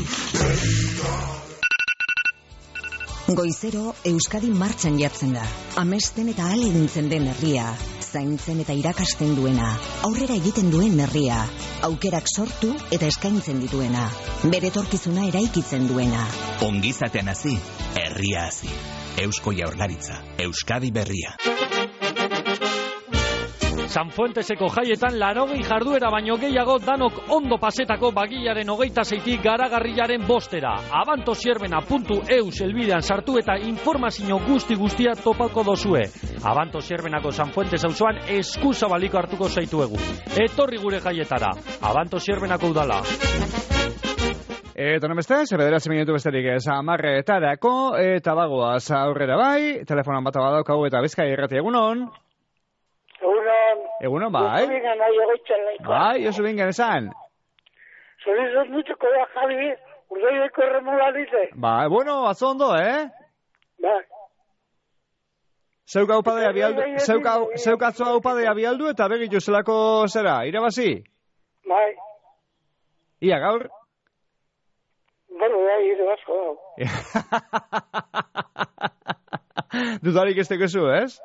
Goizero Euskadi martxan jartzen da. Amesten eta ahaledintzen den herria. Zaintzen eta irakasten duena. Aurrera egiten duen herria. Aukerak sortu eta eskaintzen dituena. Bere etorkizuna eraikitzen duena. Ongizatean hasi, herria hasi. Eusko Jaurlaritza, Euskadi berria. San Fuenteseko jaietan larogei jarduera baino gehiago danok ondo pasetako bagilaren hogeita zeitik garagarrilaren bostera. abantosierbena puntu eus elbidean sartu eta informazio guzti guztia topako dozue. Abantosierbenako San Fuentes auzoan eskuzabaliko hartuko zaituegu. Etorri gure jaietara. Abantosierbenako udala. Eta nomeste, zer bederatzi minutu besterik ez amarretarako, eta bagoaz aurrera bai, telefonan bat abadaukau eta Bizkai irrati egunon. Egunon. Egunon, bai. Josu bingen nahi egoitzen laikoa. Bai, Josu bingen esan. Zorizot mutuko da, Javi, urdoideko erremola dize. Bai, bueno, atzo ondo, eh? Bai. Zeuk aupadea bialdu, zeuk, au, zeuk atzo aupadea bialdu eta begitu zelako zera, irabazi? Bai. Ia, gaur? Bueno, bai, ire basko dago. Dudarik ez tekezu, ez?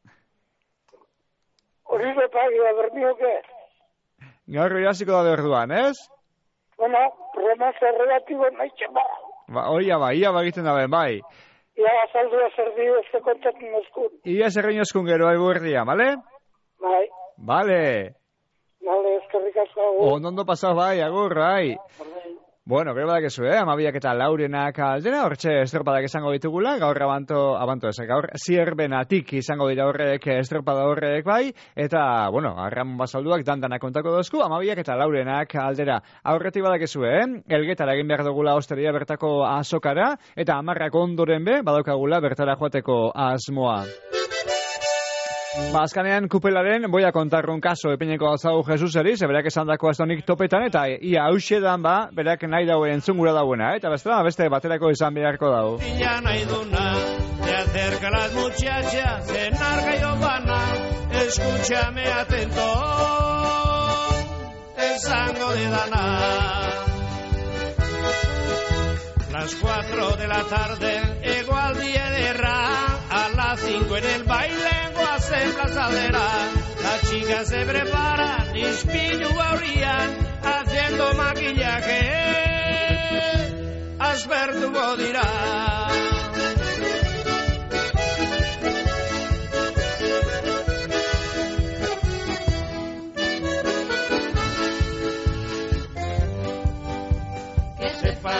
Hori bepagi da bermioke. Gaur irasiko da berduan, ez? Bueno, romance relatibo nahi bada. Ba, oia ba, ia bagiten da ben, bai. Ia azaldu ezer dio ez kontatzen eskun. Ia zerrein eskun gero aibu erdia, bale? Bai. Bale. Bale, eskerrik asko. Ondo pasau bai, agur, bai. Bueno, gero badak ezu, eh? Amabiak eta laurenak aldera, hortxe estropadak izango ditugula, gaur abanto, abanto ez, gaur zierbenatik izango dira horrek estropada horrek bai, eta, bueno, Arramon Basalduak dandanak kontako dozku, amabiak eta laurenak aldera. Aurretik badak ezu, eh? Elgetara egin behar dugula osteria bertako azokara, eta amarrak ondoren be, badaukagula bertara joateko asmoa. Ba, azkanean kupelaren, boia kontarrun kaso epineko alzau Jesuseri, ze berak esan dako astonik topetan, eta ia hausedan ba, berak nahi dauen entzungura dauena, eh? Eta beste, beste baterako izan beharko dau. Ya nahi duna, te acerca las muchachas, en arga y dobana, escúchame atento, esango de dana. Las cuatro de la tarde, igual día de ra, a las cinco en el baile, en plazadera, las chicas se preparan, ispillu baurían, haciendo maquillaje, aspertuko dira.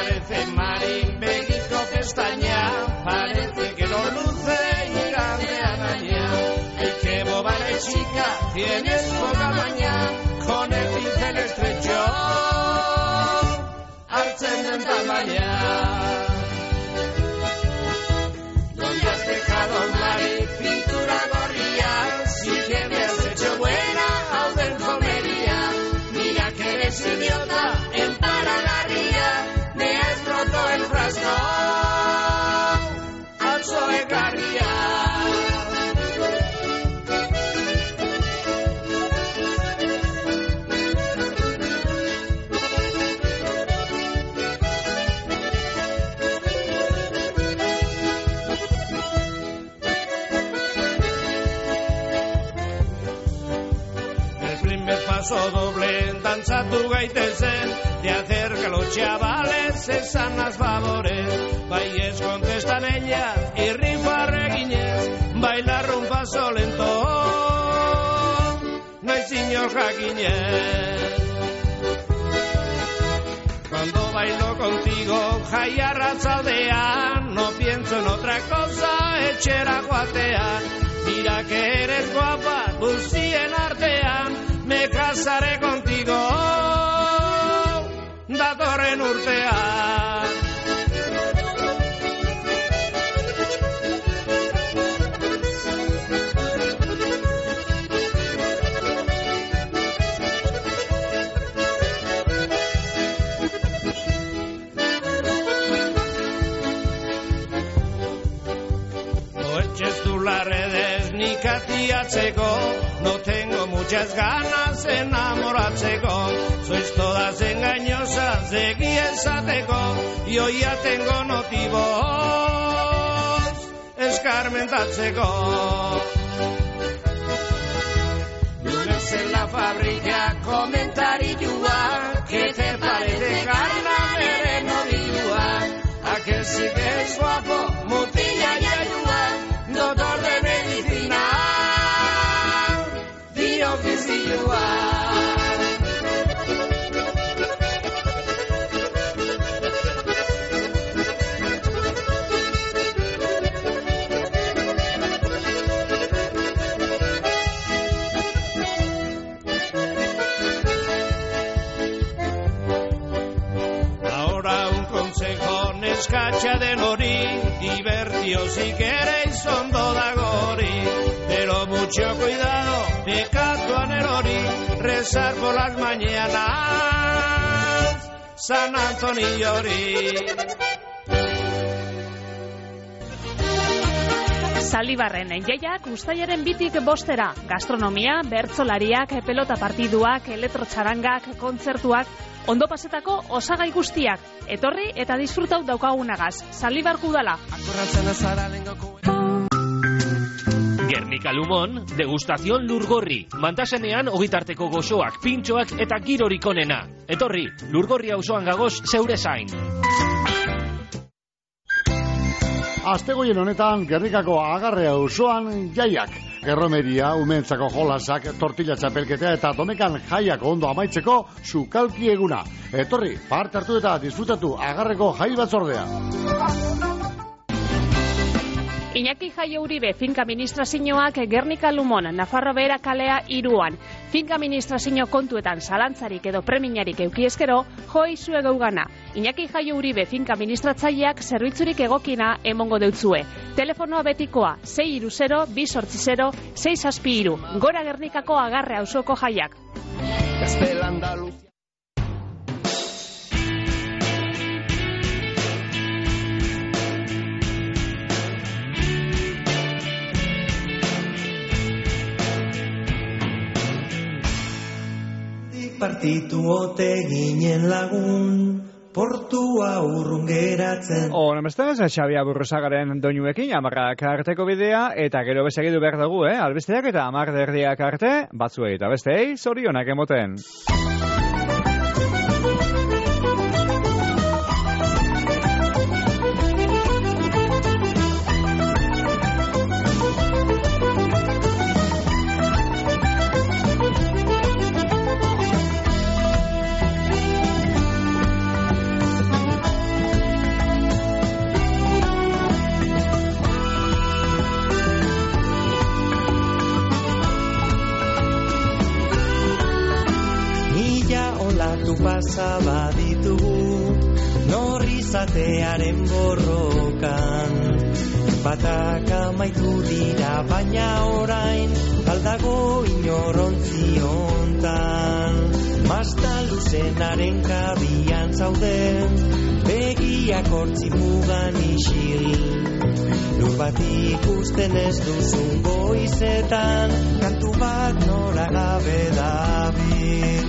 parece marín, begiko pestaña, parece que no luce y grande araña. Ay, qué boba eres, chica, tienes poca maña, con el pincel estrecho, hartzen den tamaña. ¿Dónde has dejado, Mari, pintura gorría? Si que me has hecho buena, hau den comería. Mira que eres idiota, en Paranaria, me has roto el frasco, atzo ekarria. Paso doble, dantzatu gaitezen, te acerca los chavales, esan las favores. Baies contestan ellas, y rifa reguiñez, bailar un paso lento, no hay señor jaquiñez. Cuando bailo contigo, jaya ratzaldean, no pienso en otra cosa, etxera joatean. Mira que eres guapa, guztien artean, me casaré contigo, datorren urtean. No eches tú las redes ni castiatzeko, no tengo muchas ganas enamoratzeko. Sois todas engañosas, seguí esateko, yo ya tengo motivos escarmentatzeko. Lunes en la fábrica, comentarillua, ¿qué te parece carna de novillua? Aquel sí que es guapo, mutilla y ayuda, doctor de medicina, biofizioa. Ahora un consejo, nescacha de nori, divertíos si queréis ondo da gori, pero mucho cuidado, pecado en el ori, rezar por las mañanas, San Antonio ori. Zaldibarren jaiak uztailaren bitik bostera, gastronomia, bertsolariak, pelota partiduak, elektrotxarangak, kontzertuak, ondo pasetako osagai guztiak. Etorri eta disfrutau daukagunagaz. Zaldibar Udala. Gernika Lumon, degustazion lurgorri. Mantasenean ogitarteko gozoak, pintxoak eta girorik onena. Etorri, lurgorri auzoan gagoz zeure zain. Astegoien honetan Gernikako Agarre auzoan jaiak. Erromeria, umentzako jolasak, tortilla txapelketea eta domekan jaiak ondo amaitzeko sukalki eguna. Etorri, parte hartu eta disfrutatu Agarreko jai batzordea. Iñaki Jaio Uribe finka administrazioak Gernika Lumon, Nafarro Behera kalea iruan. Finka administrazio kontuetan zalantzarik edo preminarik eukiezkero, joi zue geugana. Iñaki Jaio Uribe finka administratzaileak zerbitzurik egokina emongo deutzue. Telefonoa betikoa, sei hiru zero, bi zortzi zero, sei zazpi hiru. Gora Gernikako Agarre auzoko jaiak. Partitu ote ginen lagun, portua urrun geratzen. Hora bestez, Xabi Aburruzagaren doinuekin amarrak arteko bidea, eta gero besegidu behar dugu, eh? Albesteak eta amar derdiak arte, batzuei eta bestei, zorionak emoten. delatu pasaba ditugu, norrizatearen borrokan. Batak amaitu dira, baina orain aldago inoronzi hontan. Masta luzenaren kabian zauden, begiak hortzi mugan isil. Lur bat ikusten ez duzun goizetan, kantu bat nora gabe dabil.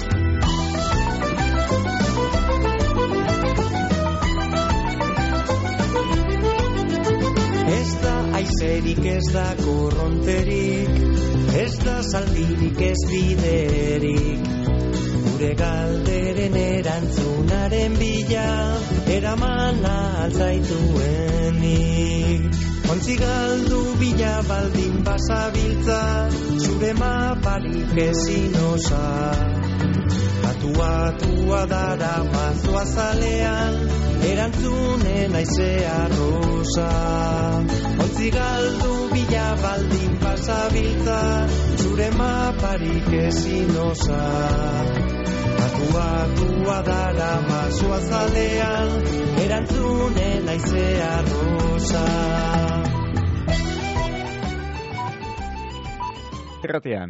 Ez da aizerik, ez da korronterik, ez da zaldirik, ez biderik. Gure galderen erantzunaren bila, eramana altzaituenik. Ontzi galdu bila baldin basabiltza, zure maparik ezin osa. Atua-atua dara mazua zalean, erantzunen aizea rosa. Ontzi galdu bila baldin basabiltza, zure maparik ezin osa. Atua-atua dara mazua zalean, erantzunen aizea rosa. Irratian.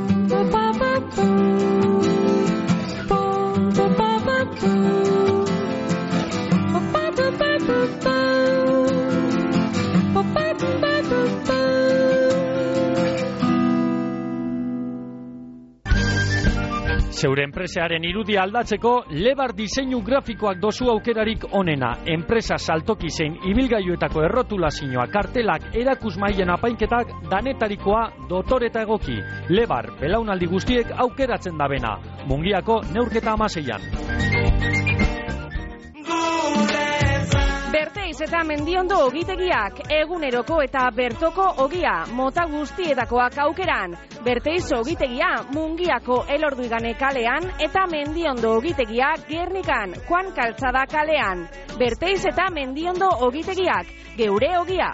Zeure enpresearen irudia aldatzeko, Lebar diseinu grafikoak dozu aukerarik onena. Enpresa saltoki zein ibilgailuetako errotulazioa, kartelak, erakusmailen apainketak, danetarikoa, dotoreta egoki. Lebar, belaunaldi guztiek aukeratzen dabena. Mungiako neurketa amaseian. Berteiz eta Mendiondo ogitegiak, eguneroko eta bertoko ogia, mota guztietakoak aukeran. Berteiz ogitegia, Mungiako Elorduigane kalean eta Mendiondo ogitegia Gernikan, Juan Kaltzada kalean. Berteiz eta Mendiondo ogitegiak, geure ogia.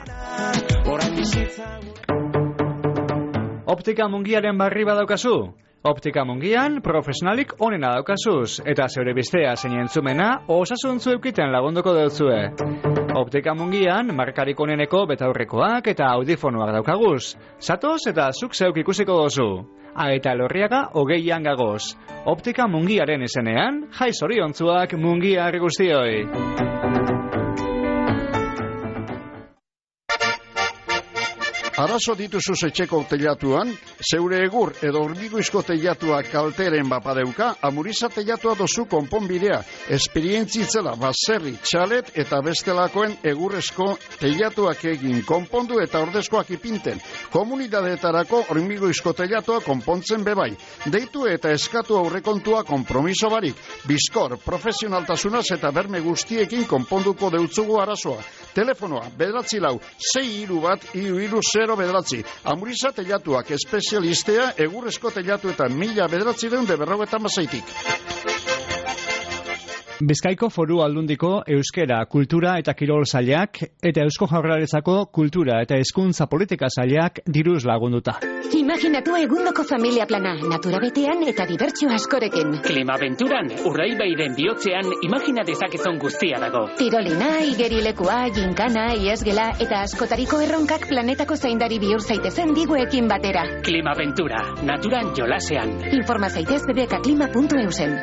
Optika Mungiaren barri badaukazu? Optika Mungian profesionalik onena daukazuz, eta zeure biztea zein entzumena osasuntzu eukiten lagunduko deutzue. Optika Mungian markarik oneneko betaurrekoak eta audifonoak daukaguz. Zatoz eta zuk zeuk ikusiko dozu. Aeta Elorriaga hogeian gagoz. Optika Mungiaren izenean, jai zoriontzuak Mungiar guztioi. Arazo dituzuz etxeko teilatuan, zeure egur edo hormigoizko teilatuak kalteren bapadeuka, Amuriza teilatua dozu konponbidea, esperientzitzela baserri, txalet eta bestelakoen egurrezko teilatuak egin konpondu eta ordezkoak ipinten. Komunidadeetarako hormigoizko teilatua konpontzen bebai. Deitu eta eskatu aurrekontua konpromiso barik. Bizkor, profesionaltasunaz eta berme guztiekin konponduko deutzugu arazoa. Telefonoa, bederatzi lau, sei iru bat, iru iru zero bederatzi. Amuriza teilatuak espezialistea egurrezko teilatuetan mila bederatzireun de berrogeta mazaitik. Bizkaiko Foru Aldundiko Euskera, Kultura eta Kirol Sailak eta Eusko Jaurlaritzako Kultura eta Hezkuntza Politika Sailak diruz lagunduta. Imaginatu egundoko familia plana, natura betean eta dibertsio askorekin. Klimaventuran, Urraibairen bihotzean imagina dezakezon guztia dago. Tirolina, igerilekua, ginkana, iesgela eta askotariko erronkak planetako zaindari bihur zaitezen diguekin batera. Klimaventura, naturan jolasean. Informa zaitez bebekaklima puntu eusen.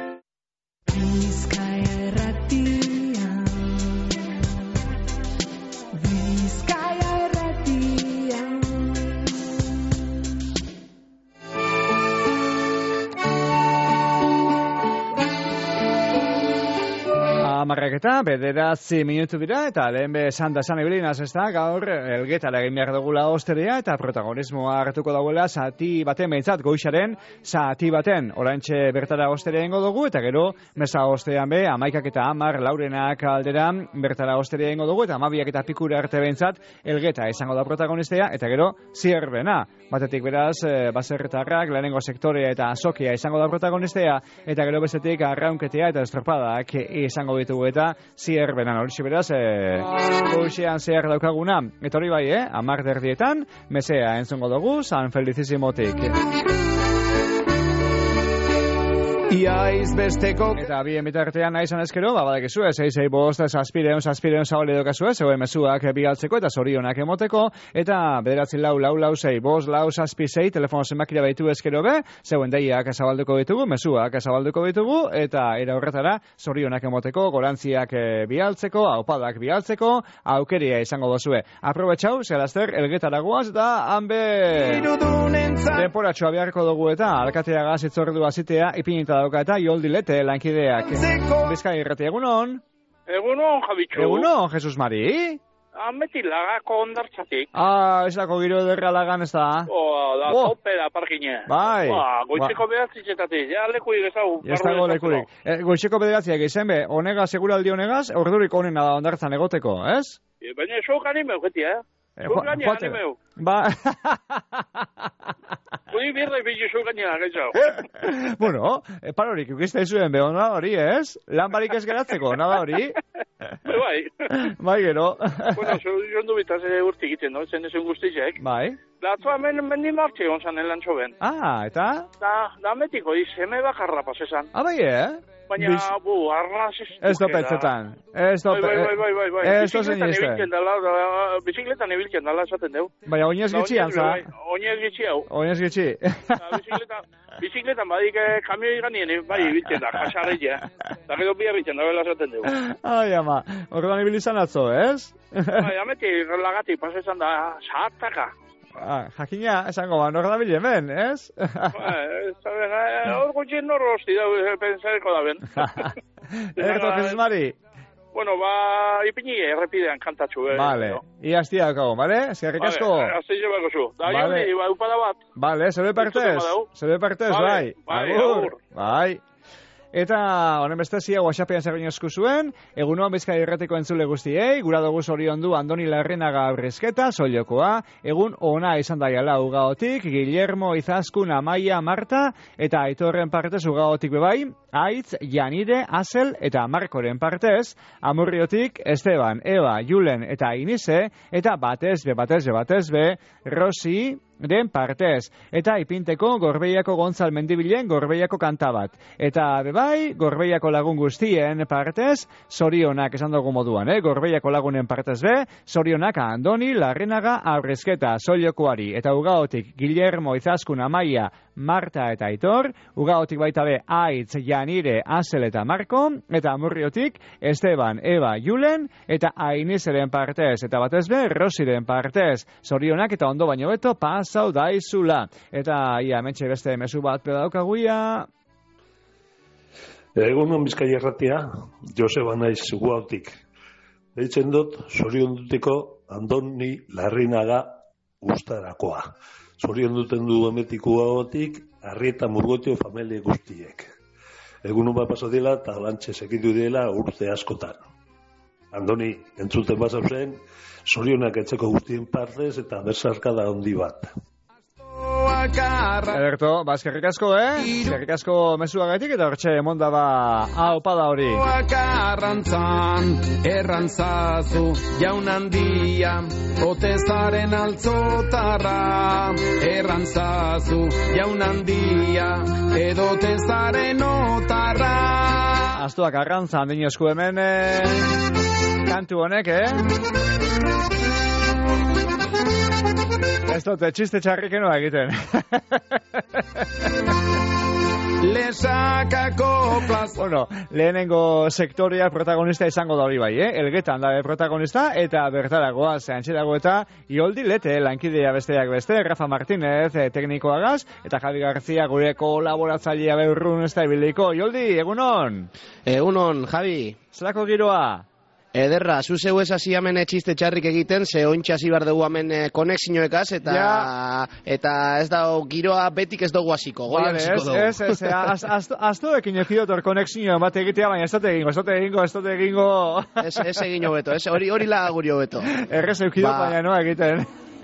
Amarrak eta bederatzi minutu dira eta lehen be esan da esan ebilinaz ez da gaur elgetara egin behar dugula osterea eta protagonismoa hartuko dagoela zati baten behintzat goixaren zati baten oraintxe bertara osterea ingo dugu eta gero mesa ostean be amaikak eta amar laurenak aldera bertara osterea ingo dugu eta amabiak eta pikura arte behintzat elgeta izango da protagonistea eta gero zierbena batetik beraz baserretarrak lehenengo sektorea eta azokia izango da protagonistea eta gero bestetik arraunketea eta estropadak izango ditu eta zier benan hori beraz e, goxean zehar daukaguna eta hori bai, eh? Amar derdietan mesea entzungo dugu San Felicissimotik. Iaiz besteko... Eta bien bitartean nahi izan ezkero, ba, badakizu, ez, zei, zei, bost, zazpireun, zazpireun zabale dokazu ez, zeuen mezuak bigaltzeko eta zorionak emoteko, eta bederatzi lau, lau, lau, zei, bost, lau, zazpi, zei, telefono zenbakira baitu ezkero be, zeuen deiak zabalduko ditugu, mezuak zabalduko ditugu, eta era horretara zorionak emoteko, gorantziak bialtzeko, aupadak bialtzeko, aukeria izango dozue. Aprobetxau, zelazter, elgetaragoaz, eta hanbe... Temporatxoa beharko dugu eta alkateagaz itzordu azitea, ipinita dauka eta Joldilete lankideak. Bizkai irrati, egunon? Egunon, Javitxu. Egunon, Jesus Mari? Ameti lagako ondartzatik. Ah, ez dako giro ederra lagan ez da. Oh, da, oh. Tope da parkine. Bai. Ba, goitzeko behatzitetatik, ja leku igezau. Ez dago lekurik. E, goitzeko behatziak izan be, onega, seguraldi onegaz, ordurik onena da ondartzan egoteko, ez? E, baina esok animeu, geti, eh? Esok gani animeu. Ba... Ui, birra ibizu zu gainera, gaitxau. Bueno, parorik, ukizte zuen behon da hori, ez? Lan barik ez geratzeko, nada hori? Bai. Bai, gero. Bueno, zu jondu bitaz urti egiten, no? Zen ezen guztizek. Bai. Da, atzua men, mendi martxe hon zanen lan txoben. Ah, eta? Da, da metiko, izeme bakarra pasesan. Ah, bai, eh? Baina, Bis... bu, arnaz ez dukera. Ez dopetzetan. Ez dope... Bai, bai, bai, bai, bai. Ez dozen izte. Bizikletan ebiltzen dala, esaten deu. Baina, oinez gitxian, za? Oinez gitxi hau. Oinez gitxi. Bizikletan badik kamioi ganien, bai, ibiltzen da, kasarreia. Da, gero biarritzen da, bela esaten deu. Ai, ama, horretan ibilizan atzo, ez? Bai, ameti, relagati, pasetan da, saataka. Ah, jakina, esango ba, nor da bile hemen, ez? Hor gutxien nor hosti da, pensareko da ben. Erto, Jesus Mari? Bueno, ba, ipini errepidean kantatxu. Vale, iaztia daukago, bale? Eskerrik asko? Vale, azte jo bako zu. Da, joni, ba, upada bat. Vale, zebe partez, zebe partez, bai. Agur, bai. Eta honen bestezia WhatsAppean zer esku zuen, egunoan Bizkai irratiko entzule guztiei, gura dugu zorion du Andoni Larrenaga Aurrezketa, Soiljokoa, egun ona izan daiala ugaotik, Guillermo Izaskun, Amaia, Marta, eta Aitorren partez ugaotik bebai, Aitz, Janire, Asel eta Markoren partez, Amurriotik, Esteban, Eba, Julen eta Inize, eta batez be, batez be, batez be, Rosi, den partez, eta ipinteko Gorbeiako Gontzal Mendibilen Gorbeiako kanta bat. Eta bebai, Gorbeiako lagun guztien partez, zorionak esan dugu moduan, eh? Gorbeiako lagunen partez be, zorionak Andoni Larrenaga Aurrezketa Soiljokoari, eta ugaotik Guillermo Izaskun, Amaia, Marta eta Aitor, ugaotik baita be Aitz, Janire, Asel eta Marko, eta Amurriotik Esteban, Eba, Julen, eta Ainizeren partez, eta batez be, Rosiren partez, zorionak eta ondo baino beto, pasau daizula. Eta, ia, mentxe beste mezu bat pedaukaguia. Egunon Bizkai irratia, Joseba naiz guautik. Deitzen dut, zorion duteko Andoni Larrinaga Ustarakoa. Zorion duten du emetiko guautik, Arrieta Murgotio familie guztiek. Egunon bat pasatila eta lantxe sekitu dela urte askotan. Andoni, entzuten basau zen, zorionak etxeko guztien partez eta bersarkada handi bat. Ederto, ba, eskerrik asko, eh? Eskerrik asko mezuagatik eta hortxe emonda ba aupada hori. Arrantzan, errantzazu, jaun handia, otezaren altzotarra. Errantzazu, jaun handia, edo otezaren otarra. Astuak arrantzan, dino esku hemen, eh? Kantu honek, eh? Ez dute, txiste txarrikenoa egiten. Lesakako plaz... Bueno, lehenengo sektoria protagonista izango da hori bai, eh? Elgetan da protagonista, eta bertaragoa, zehantxerago eta Joldilete, lankidea besteak beste, Rafa Martínez, teknikoagaz, eta Javi García, gure kolaboratzailea beurrun ez da ibiliko. Joldi, egunon? Egunon, Javi. Zelako giroa? Ederra, zu zeu ez hasi hemen txiste txarrik egiten, ze ointxe hasi behar dugu hemen konexioekaz, eta ja. Eta ez da, giroa betik ez dugu hasiko, goian vale, hasiko dugu. Ez, ez, ez, aztu ekin ekidotor konexio bat egitea, baina ez dute egingo, ez dute egingo, ez dute egingo... Ez, ez egin hobeto, ez, hori, hori laguri hobeto. Errez eukidot, ba... baina noa egiten.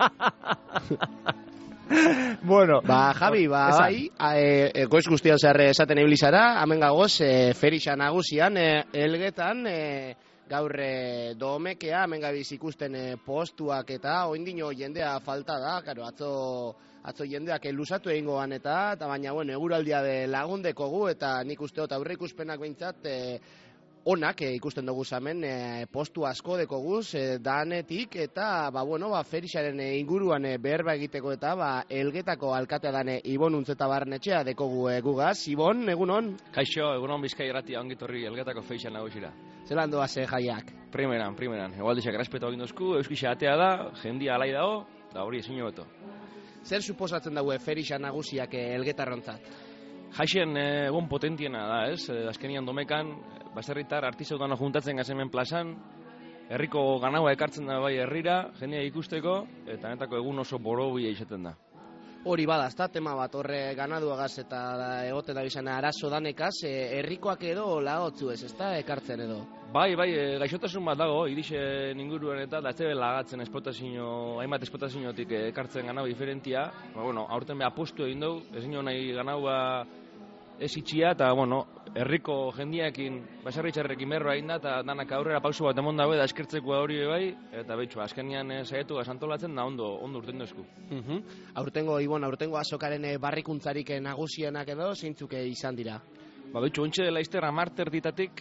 Bueno, ba, Javi, ba, bai, e, goiz guztian zehar esaten ibilizara, hemen gagoz, e, Ferixa nagusian, e, Elgetan, e, gaur e, domekea, hemen gabiz ikusten e, postuak eta oindino jendea falta da, karo, atzo atzo jendeak luzatu egingoan eta, eta baina, bueno, eguraldia de lagundeko gu, eta nik uste dut aurre ikuspenak behintzat, e, onak e, ikusten dugu zamen, e, postu asko deko guz, e, danetik, eta, ba, bueno, ba, Ferixaren e, inguruan e, beherba egiteko eta, ba, Elgetako alkatea dane Ibon Untzeta Barnetxea deko gu e, gugaz. Ibon, egunon? Kaixo, egunon Bizkai irratia ongitorri Elgetako Ferixa nagusira. Zelan doaz e, jaiak? Primeran, primeran. Egualdixak errespetu egin dozku, euskisa atea da, jendia alai dago, da hori ezin beto. Zer suposatzen dago Ferixa nagusiak e, Elgetarrontzat? Jaixen egon potentiena da, ez? Azkenian domekan, baserritar artizaudano juntatzen gazemen plazan, herriko ganaua ekartzen da bai herrira, jendea ikusteko, eta netako egun oso borobia izaten da. Hori bada, ezta tema bat horre ganaduagaz eta egoten da bizana arazo danekaz, herrikoak edo lagotzu ez, ezta ekartzen edo? Bai, bai, gaixotasun bat dago, irixen inguruan eta da etzebe lagatzen esplotazio, hainbat esplotaziotik ekartzen ganau diferentia, ba, bueno, aurten beha apostu egin dugu, ezin nahi ganaua ez itxia, eta, bueno, herriko jendiakin, baserritxarrekin berroa egin da, eta danak aurrera pausu bat emon dago, da eskertzeko hori bai, eta behitxu, azkenian saiatu gazantolatzen da ondo, ondo urten dozku. Uh -huh. Aurtengo, Ibon, aurtengo azokaren barrikuntzarik nagusienak edo, zeintzuk izan dira? Ba, behitxu, ontxe laizter amarter ditatik,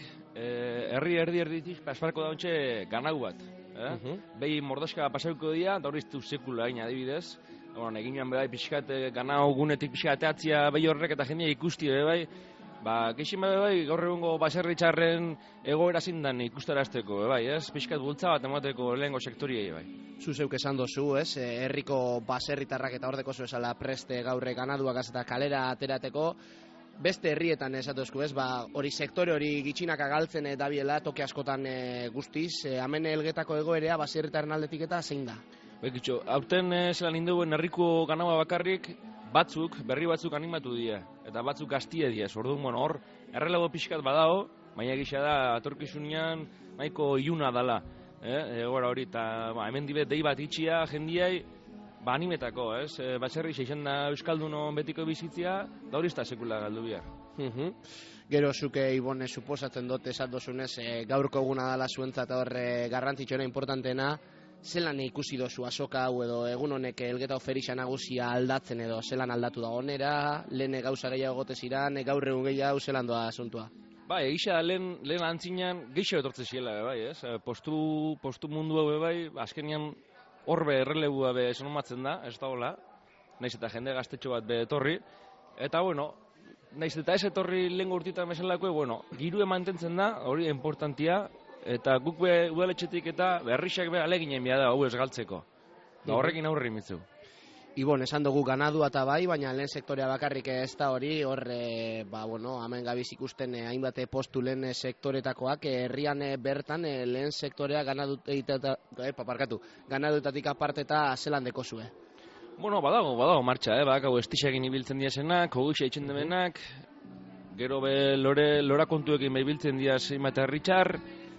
herri erdi erditik, pasparko da ontxe ganau bat. Eh? Uh -huh. Behi mordoska pasauko dira, da hori iztu sekula egin adibidez. Bueno, egin joan bai pixkat ganau gunetik pixkat atzia behi horrek eta jendia ikusti bai. Ba, geixin bai, gaur egungo baserritxarren egoera zindan ikustarazteko, bai, ez? Pixkat bultza bat emateko lehengo sektoriei, bai. Zuzeuk esan dozu, ez? Herriko baserritarrak eta hor deko zuezala preste gaurre ganaduagaz eta kalera aterateko. Beste herrietan esatuzko, ez? Ba, hori sektore hori gitxinak agaltzen dabiela, toke askotan e, guztiz. E, hemen Elgetako egoerea baserritarren aldetik eta zein da? Bekitxo, aurten e, zelan induen herriko ganaua bakarrik, batzuk, berri batzuk animatu dira, eta batzuk gaztie dira, orduan, bueno, hor, errelego pixkat badao, baina gisa da, atorkizunean, nahiko iluna dala, eh, egora hori, eta ba, hemen dibet dei bat itxia jendiai, ba, animetako, ez, e, baserri seixen da Euskalduno betiko bizitzia, da hori ez da sekula galdu bihar. Uh -huh. Gero zuke, Ibone, suposatzen dut esan dozunez, e, gaurko eguna dala zuentzat horre garrantzitsuena, importantena, zelan ikusi dozu azoka hau edo egun honek Elgetako Ferixa nagusia aldatzen edo zelan aldatu da onera, lehen gauza gehiago gote ziran, gaur egun gehiago zelan doa asuntua? Bai, egisa lehen, lehen antzinean gehiago etortze ziela, bai, ez? Postu, postu mundu hau, bai, azkenian horbe errelebua be esonomatzen da, ez da hola, naiz eta jende gaztetxo bat be etorri, eta bueno, naiz eta ez etorri lehen urtitan bezalako, bueno, girue mantentzen da, hori importantia, eta guk be udaletxetik eta berrixak be aleginen bia da, hau ez galtzeko. Da horrekin aurre imitzu. Ibon, esan dugu ganadua eta bai, baina lehen sektorea bakarrik ez da hori, hor, ba, bueno, hemen gabiz ikusten eh, hainbat postu lehen sektoretakoak, herrian eh, bertan eh, lehen sektorea ganadutatik eh, paparkatu, ganadutatik aparte eta zelan deko zue? Bueno, badago, badago martxa, eh, badakau estixakin ibiltzen diazenak, koguxa itxen demenak, gero be lore, lora kontuekin behibiltzen diaz hainbat herritxar,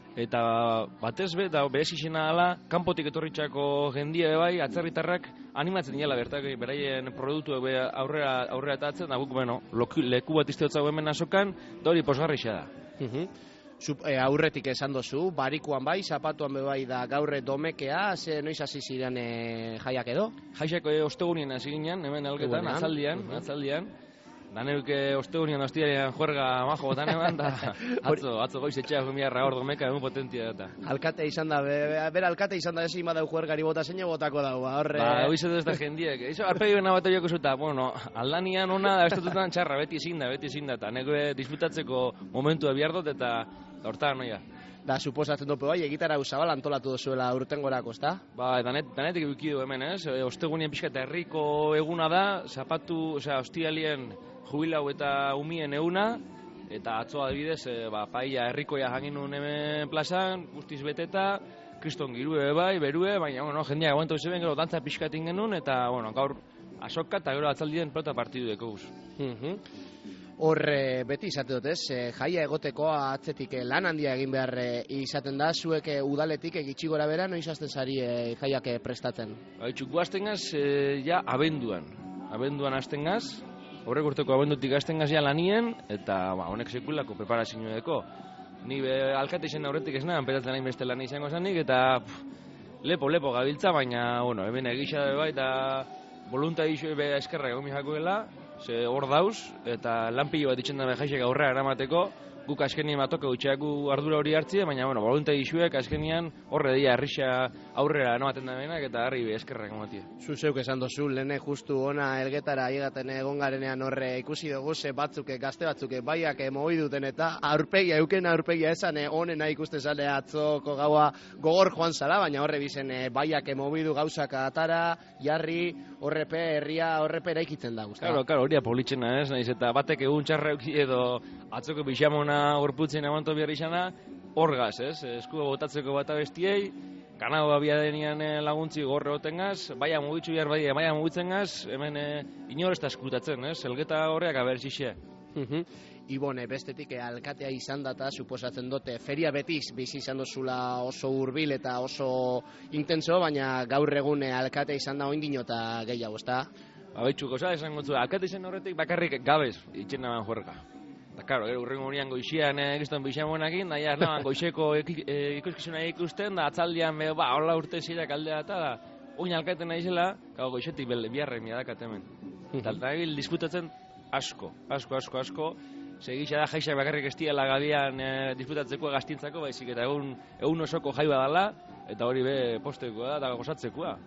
eta batez be, da behez izena dela, kanpotik etorritxako jendia bai, atzerritarrak animatzen diela bertak, beraien produktuak be aurrera, aurrera atatzen, da guk, bueno, loku, leku bat izteotzago hemen azokan, da hori posgarri xa da. Uh -huh. Zup, e, aurretik esan dozu, barikuan bai, zapatuan be bai da gaurre domekea, ze noiz hasi ziren e, jaiak edo? Jaiak e, ostegunien hasi ginen, hemen Elgetan, atzaldian, uh -huh. atzaldian. Da neuke ostegunien ostiaren juerga majo botan eman, da atzo, atzo goiz etxea jumiarra hor domeka, egun potentia data. Alkate izan da, bera be, alkate izan da ezin badau juergari bota zein botako dago, horre... Ba, hoiz edo ez da jendiek, eso arpegi bena bat joko zuta, bueno, aldanian ona da, estatutan txarra, beti ezin da, beti ezin da, eta neuke disfrutatzeko momentua bihar dut, eta hortan noia. Da, suposatzen dope bai, egitara usabal antolatu dozuela urtengorako, ezta? Ba, danet, danetik eukidu hemen, ez? Ostegunien pixka eta herriko eguna da, zapatu, osea, ostialien jubilau eta umien euna, eta atzo adibidez, e, ba, paia herrikoia janginun hemen plazan, guztiz beteta, kriston girue bai, berue, baina, bueno, jendeak aguantu zeben, gero dantza pixkatin genuen, eta, bueno, gaur asoka eta gero atzaldien pelota partidu deko guz. Hor, e, beti izate dut, ez? E, jaia egoteko atzetik e, lan handia egin behar e, izaten da, zuek e, udaletik egitxi gora bera, noiz azten zari e, jaiak e, prestatzen? Baitxuk, gu aztengaz, e, ja, abenduan. Abenduan aztengaz, horrek urteko abendutik aztengaz ja lanien, eta ba, honek sekulako preparazio deko. Ni be, alkate izan aurretik ez nahan, petatzen nahi beste lan izango zanik, eta pff, lepo, lepo gabiltza, baina, bueno, hemen egisa bai, eta voluntariu be eskerrak egon jakoela, ze hor dauz, eta lanpilo bat itxen da jaixek aurrera eramateko, guk askenien batoke utxeaku ardura hori hartzie, baina, bueno, voluntari isuek askenian horre dia herrixa aurrera enomaten da benak, eta harri be eskerrak ematia. Zu zeuk esan dozu, lehene justu ona elgetara higaten egon garenean horre ikusi dugu, ze batzuke, gazte batzuke, baiak mobi duten eta aurpegia, euken aurpegia esan, onena ikuste zale atzoko gaua gogor joan zala, baina horre bizen baiak mobi du gauzak atara, jarri, horrepe, herria, horrepe eraikitzen da, guzti. Claro, claro, hori apolitxena ez, nahiz, eta batek egun txarra euki edo atzoko pixamona gorputzen amanto behar izana, horgaz, ez? Eskua botatzeko bat abestiei, kanao abia denian laguntzi gorre otengaz, baia mugitzu behar badia, baia mugitzen gaz, hemen inor ez da eskutatzen, ez? Elgeta horreak abertzixe. Ibone, bestetik alkatea izan data, suposatzen dute, feria betiz bizi izan dozula oso hurbil eta oso intenso, baina gaur egun alkatea izan da oindino eta gehiago, ezta? Abaitxu, goza, esan gotzu, alkate izan horretik bakarrik gabez, itxen naban juerga. Eta, karo, urrengo horian goixian egizten bixamonakin, da, ja, naban goixeko ikuskizuna ikusten, da, atzaldian, ba, hola urte zirak aldea eta, da, oin alkaten nahizela, gau goixetik biharre miadakat hemen. Eta, nabil, disputatzen asko, asko, asko, asko, segitxa da jaixak bakarrik estiala gabian disputatzeko gaztintzako, baizik, eta egun, egun osoko jaiba dala, eta hori be postekoa da, eta gozatzekoa.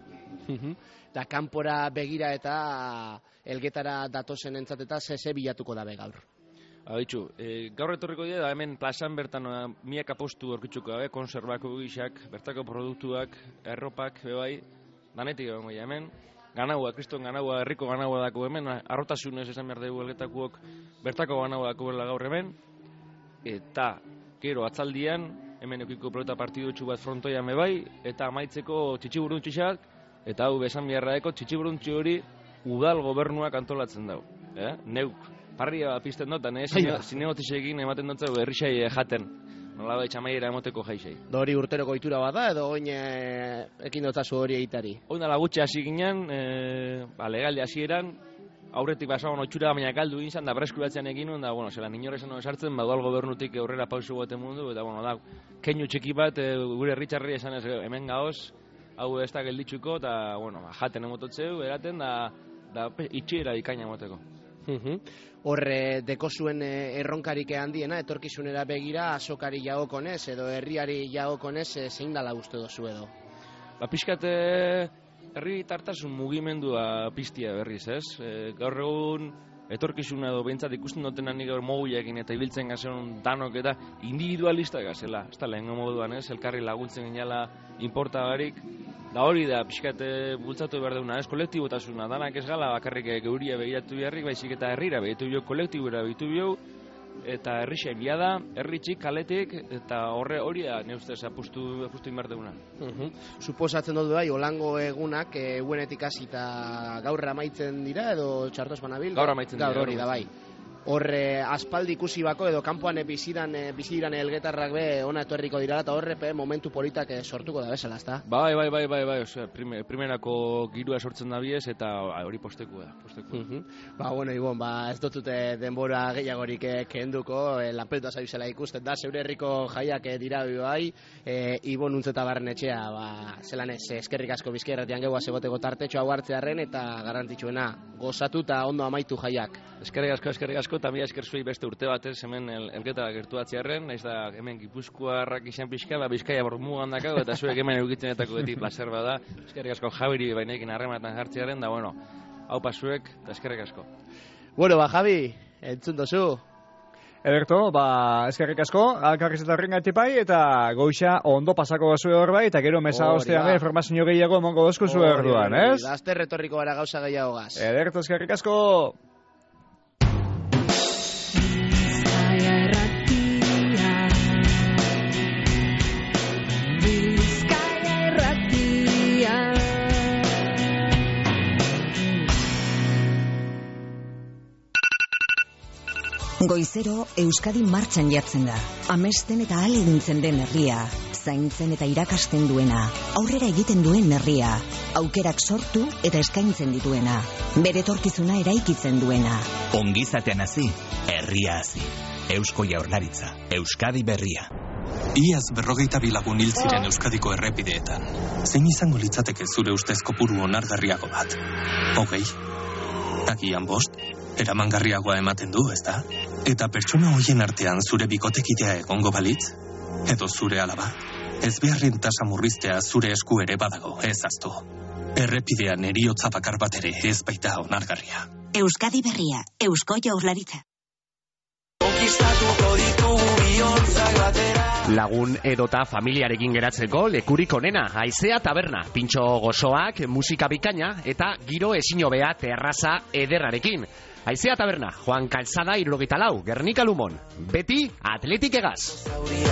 Eta kanpora begira eta elgetara datozen entzat eta ze bilatuko dabe gaur. Haitxu, e, gaur etorriko dira, da hemen plazan bertan miak apostu orkitzuko gabe, konservako gixak, bertako produktuak, erropak, bebai, danetik egon goia hemen, ganaua, kriston ganaua, herriko ganaua dako hemen, arrotasunez esan behar dugu elgetakuok, bertako ganaua dako bela gaur hemen, eta, gero, atzaldian, hemen eukiko pelota partidu txu bat frontoian bebai, eta amaitzeko txitxiburuntxixak, eta hau besan biharraeko txitxiburuntxi hori udal gobernuak antolatzen dau. Eh? Neuk, parria pizten dut, eta zinegotisekin ematen dut zau herrixai jaten. Nola bai txamaiera emoteko jaixei. Da hori urtero goitura bat da, edo oin ekin dotzazu hori egitari? Oin dala gutxe hasi ginen, e, ba, legalde hasieran, aurretik basagon otxura baina kaldu izan, da breskuratzen egin nuen, da, bueno, zela ninorezan esartzen, ba, dual gobernutik aurrera pausu baten mundu, eta, bueno, da, keinu txiki bat, e, gure herritxarri esan ez, hemen gaoz, hau ez da gelditzuko, eta, bueno, jaten emototzeu, eraten, da, da itxiera ikaina emoteko. Horre, deko zuen erronkarik handiena, etorkizunera begira, azokari jagokonez, edo herriari jagokonez, zein dala uste dozu edo? Ba, pixkate, herri tartasun mugimendua piztia berriz, ez? E, gaur egun, etorkizuna edo behintzat ikusten dutena nik gaur moguiakin eta ibiltzen gazen danok eta individualista gazela. Ez da lehen moduan, ez? Elkarri laguntzen ginela inportagarik. Da hori da, pixkate bultzatu behar deuna, ez? Kolektibotasuna, danak ez gala bakarrik geuria begiratu beharrik, baizik eta herrira begitu bio, kolektibura begitu bio, eta herri egia da, herritxik, kaletik, eta horre hori da, ne ustez, apustu, apustu inbar deuna. Uh-huh. Suposatzen dut bai, olango egunak, eguenetik hasita gaur amaitzen dira, edo txartos banabil? Gaur amaitzen dira. Gaur hori da bai. Horre, aspaldi ikusi bako, edo kanpoan biziran, biziran elgetarrak be, ona etorriko dira, eta horre, momentu politak sortuko da bezala, ezta? Bai, bai, bai, bai, bai, osea, prime, primerako girua sortzen da biez, eta hori posteku da, posteku da. Uh-huh. Ba, bueno, Ibon, ba, ez dutute denbora gehiagorik kenduko, eh, lanpeluta zaibizela ikusten da, zeure herriko jaiak eh, dira bai, eh, Ibon Untzeta Barrenetxea, ba, zelan ez, eskerrik asko bizkairratian geua zegoteko tartetxo hau hartzearen, eta garrantzitsuena, gozatu eta ondo amaitu jaiak. Eskerrik asko, eskerrik asko, eta mila esker zuei beste urte batez hemen el, elgeta gertuatzearen, naiz da hemen Gipuzkoarrak izan pixka, ba, Bizkaia bormugan dakago, eta zuek hemen eukitzenetako beti placer bada. Eskerrik asko Javiri bainekin harrematan jartzearen, da bueno, hau pasuek, eta eskerrik asko. Bueno, ba, Javi, entzun dozu. Ederto, ba, eskerrik asko, alkarriz eta ringatipai, eta goixa ondo pasako zuen hor bai, eta gero mesa ostean informazio gehiago emongo dozku zuen orduan, ez? Laster retorriko gara gauza gehiago gaz. Ederto, eskerrik asko. Goizero Euskadi martxan jartzen da. Amesten eta ahalegintzen den herria, zaintzen eta irakasten duena, aurrera egiten duen herria, aukerak sortu eta eskaintzen dituena, bere etorkizuna eraikitzen duena. Ongizatean hasi, herria hasi. Eusko Jaurlaritza, Euskadi berria. Iaz berrogeita bilagun hil ziren Euskadiko errepideetan. Zein izango litzateke zure ustez kopuru onargarriago bat? Hogei? Agian bost? Eramangarriagoa ematen du, ezta? Eta pertsona hoien artean zure bikotekidea egongo balitz? Edo zure alaba? Ez beharren tasa murriztea zure esku ere badago, ez aztu. Errepidean eriotza bakar bat ere ez baita onargarria. Euskadi Berria, Eusko Jaurlaritza. Lagun edota familiarekin geratzeko lekurik onena, Haizea Taberna, pintxo gozoak, musika bikaina eta giro ezin hobea terraza ederrarekin. Haizea Taberna, Juan Calzada hirurogeita lau, Gernika Lumon, beti Atletik egaz.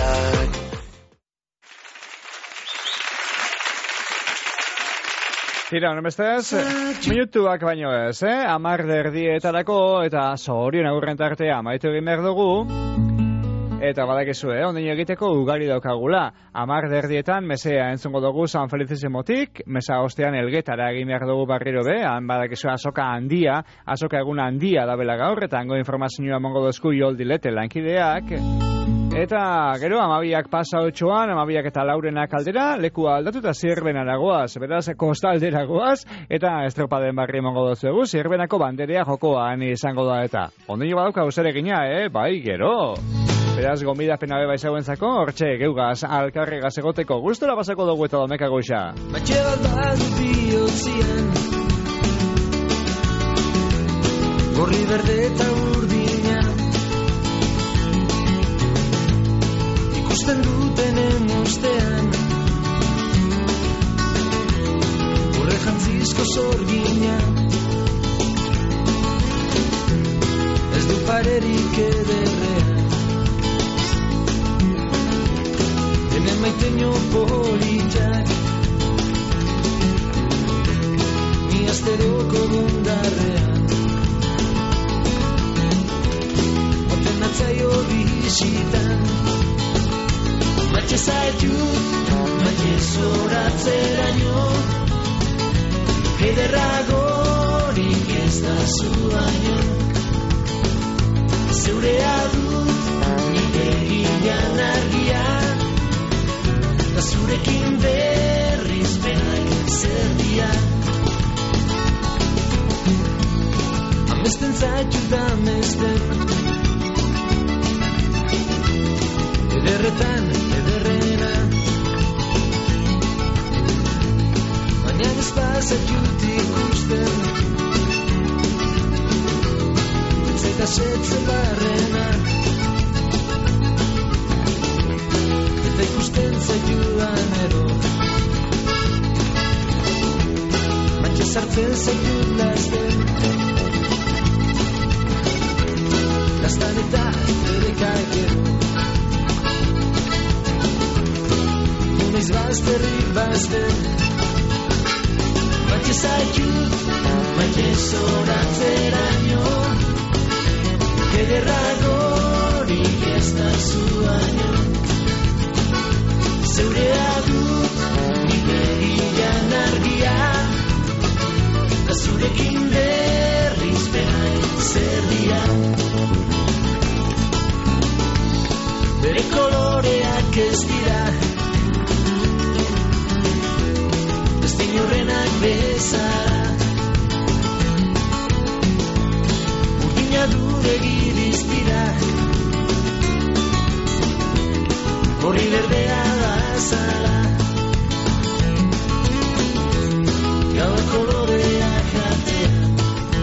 Tira, honen bestez, minutuak baino ez, eh? Amar derdietarako eta zorion agurren tartea maitu egin behar dugu. Eta badakizu, eh? Ondino egiteko ugari daukagula. Amar derdietan mesea entzungo dugu San Felicissimotik, mesa ostean Elgetara egin behar dugu barriro be, han badakizu azoka handia, azoka egun handia da bela gaur, eta hango informazioa mongo dozku Joldilete lankideak. Eta gero amabiak pasa otxoan, amabiak eta laurenak aldera, lekua aldatu eta zirbenara goaz, beraz kostaldera goaz, eta estropaden barri mongo dozuegu, zirbenako banderea jokoan izango da eta. Ondino badauka usere gina, eh? Bai, gero! Beraz, gomida pena beba izauentzako, hortxe, geugaz, alkarregaz egoteko gustora pasako dugu eta domeka goixa. Batxe bat bat bihotzian, gorri berde eta urdina, ikusten dutenen ostean, horre jantzizko zorgina, ez du parerik ederrean. Hemen maiteño politak, ni asteroko bundarrean, oten atzaio bizitan, matxe zaitut, matxe zoratzeraino, ederragorik ez da zuaino, zeurea dut, nire ginean argia, eta zurekin berriz benak zerdia. Amesten zaitu da amesten, ederretan ederrena, baina ez bazaiut ikusten, eta setze barrena, eta ikusten zaituan edo, matxe sartzen zaitut lasten, lastan eta erekak edo, unaiz bazterrik bazter, matxe zaitut, matxe zoratzeraino, ederragorik ez da zuaino, zeurea dut, nire gilean argia, da zurekin berriz behain zerdia. Bere koloreak ez dira, beste inorrenak bezala, urdina duregi diztira, horri berdea da zala, gaur koloreak atean,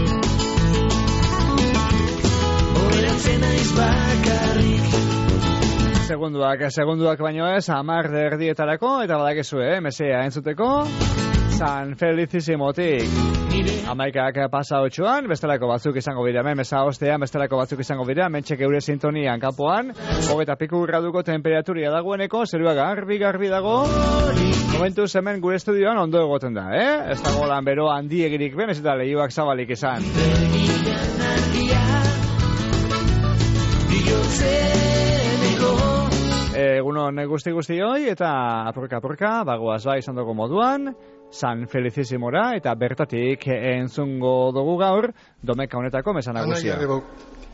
horretzen naiz bakarrik. Segunduak, segunduak baino ez, amar erdietarako, eta badakizu, eh, mesea entzuteko, San Felicissimotik. Amaikak pasa otxoan, bestelako batzuk izango bidea, hemen mesa ostean, bestelako batzuk izango bidea, mentxek eure sintonian kanpoan, hogeita piku graduko temperaturia dagoeneko, zerua garbi-garbi dago, momentuz hemen gure estudioan ondo egoten da, eh? Ez dago lan bero handiegirik ben, ez eta lehioak zabalik izan. Egunon guzti-guzti hoi, eta apurka-apurka, bagoaz bai izan dugu moduan, San Felicissimora, eta bertatik entzungo dugu gaur, domeka honetako mesan nagusia.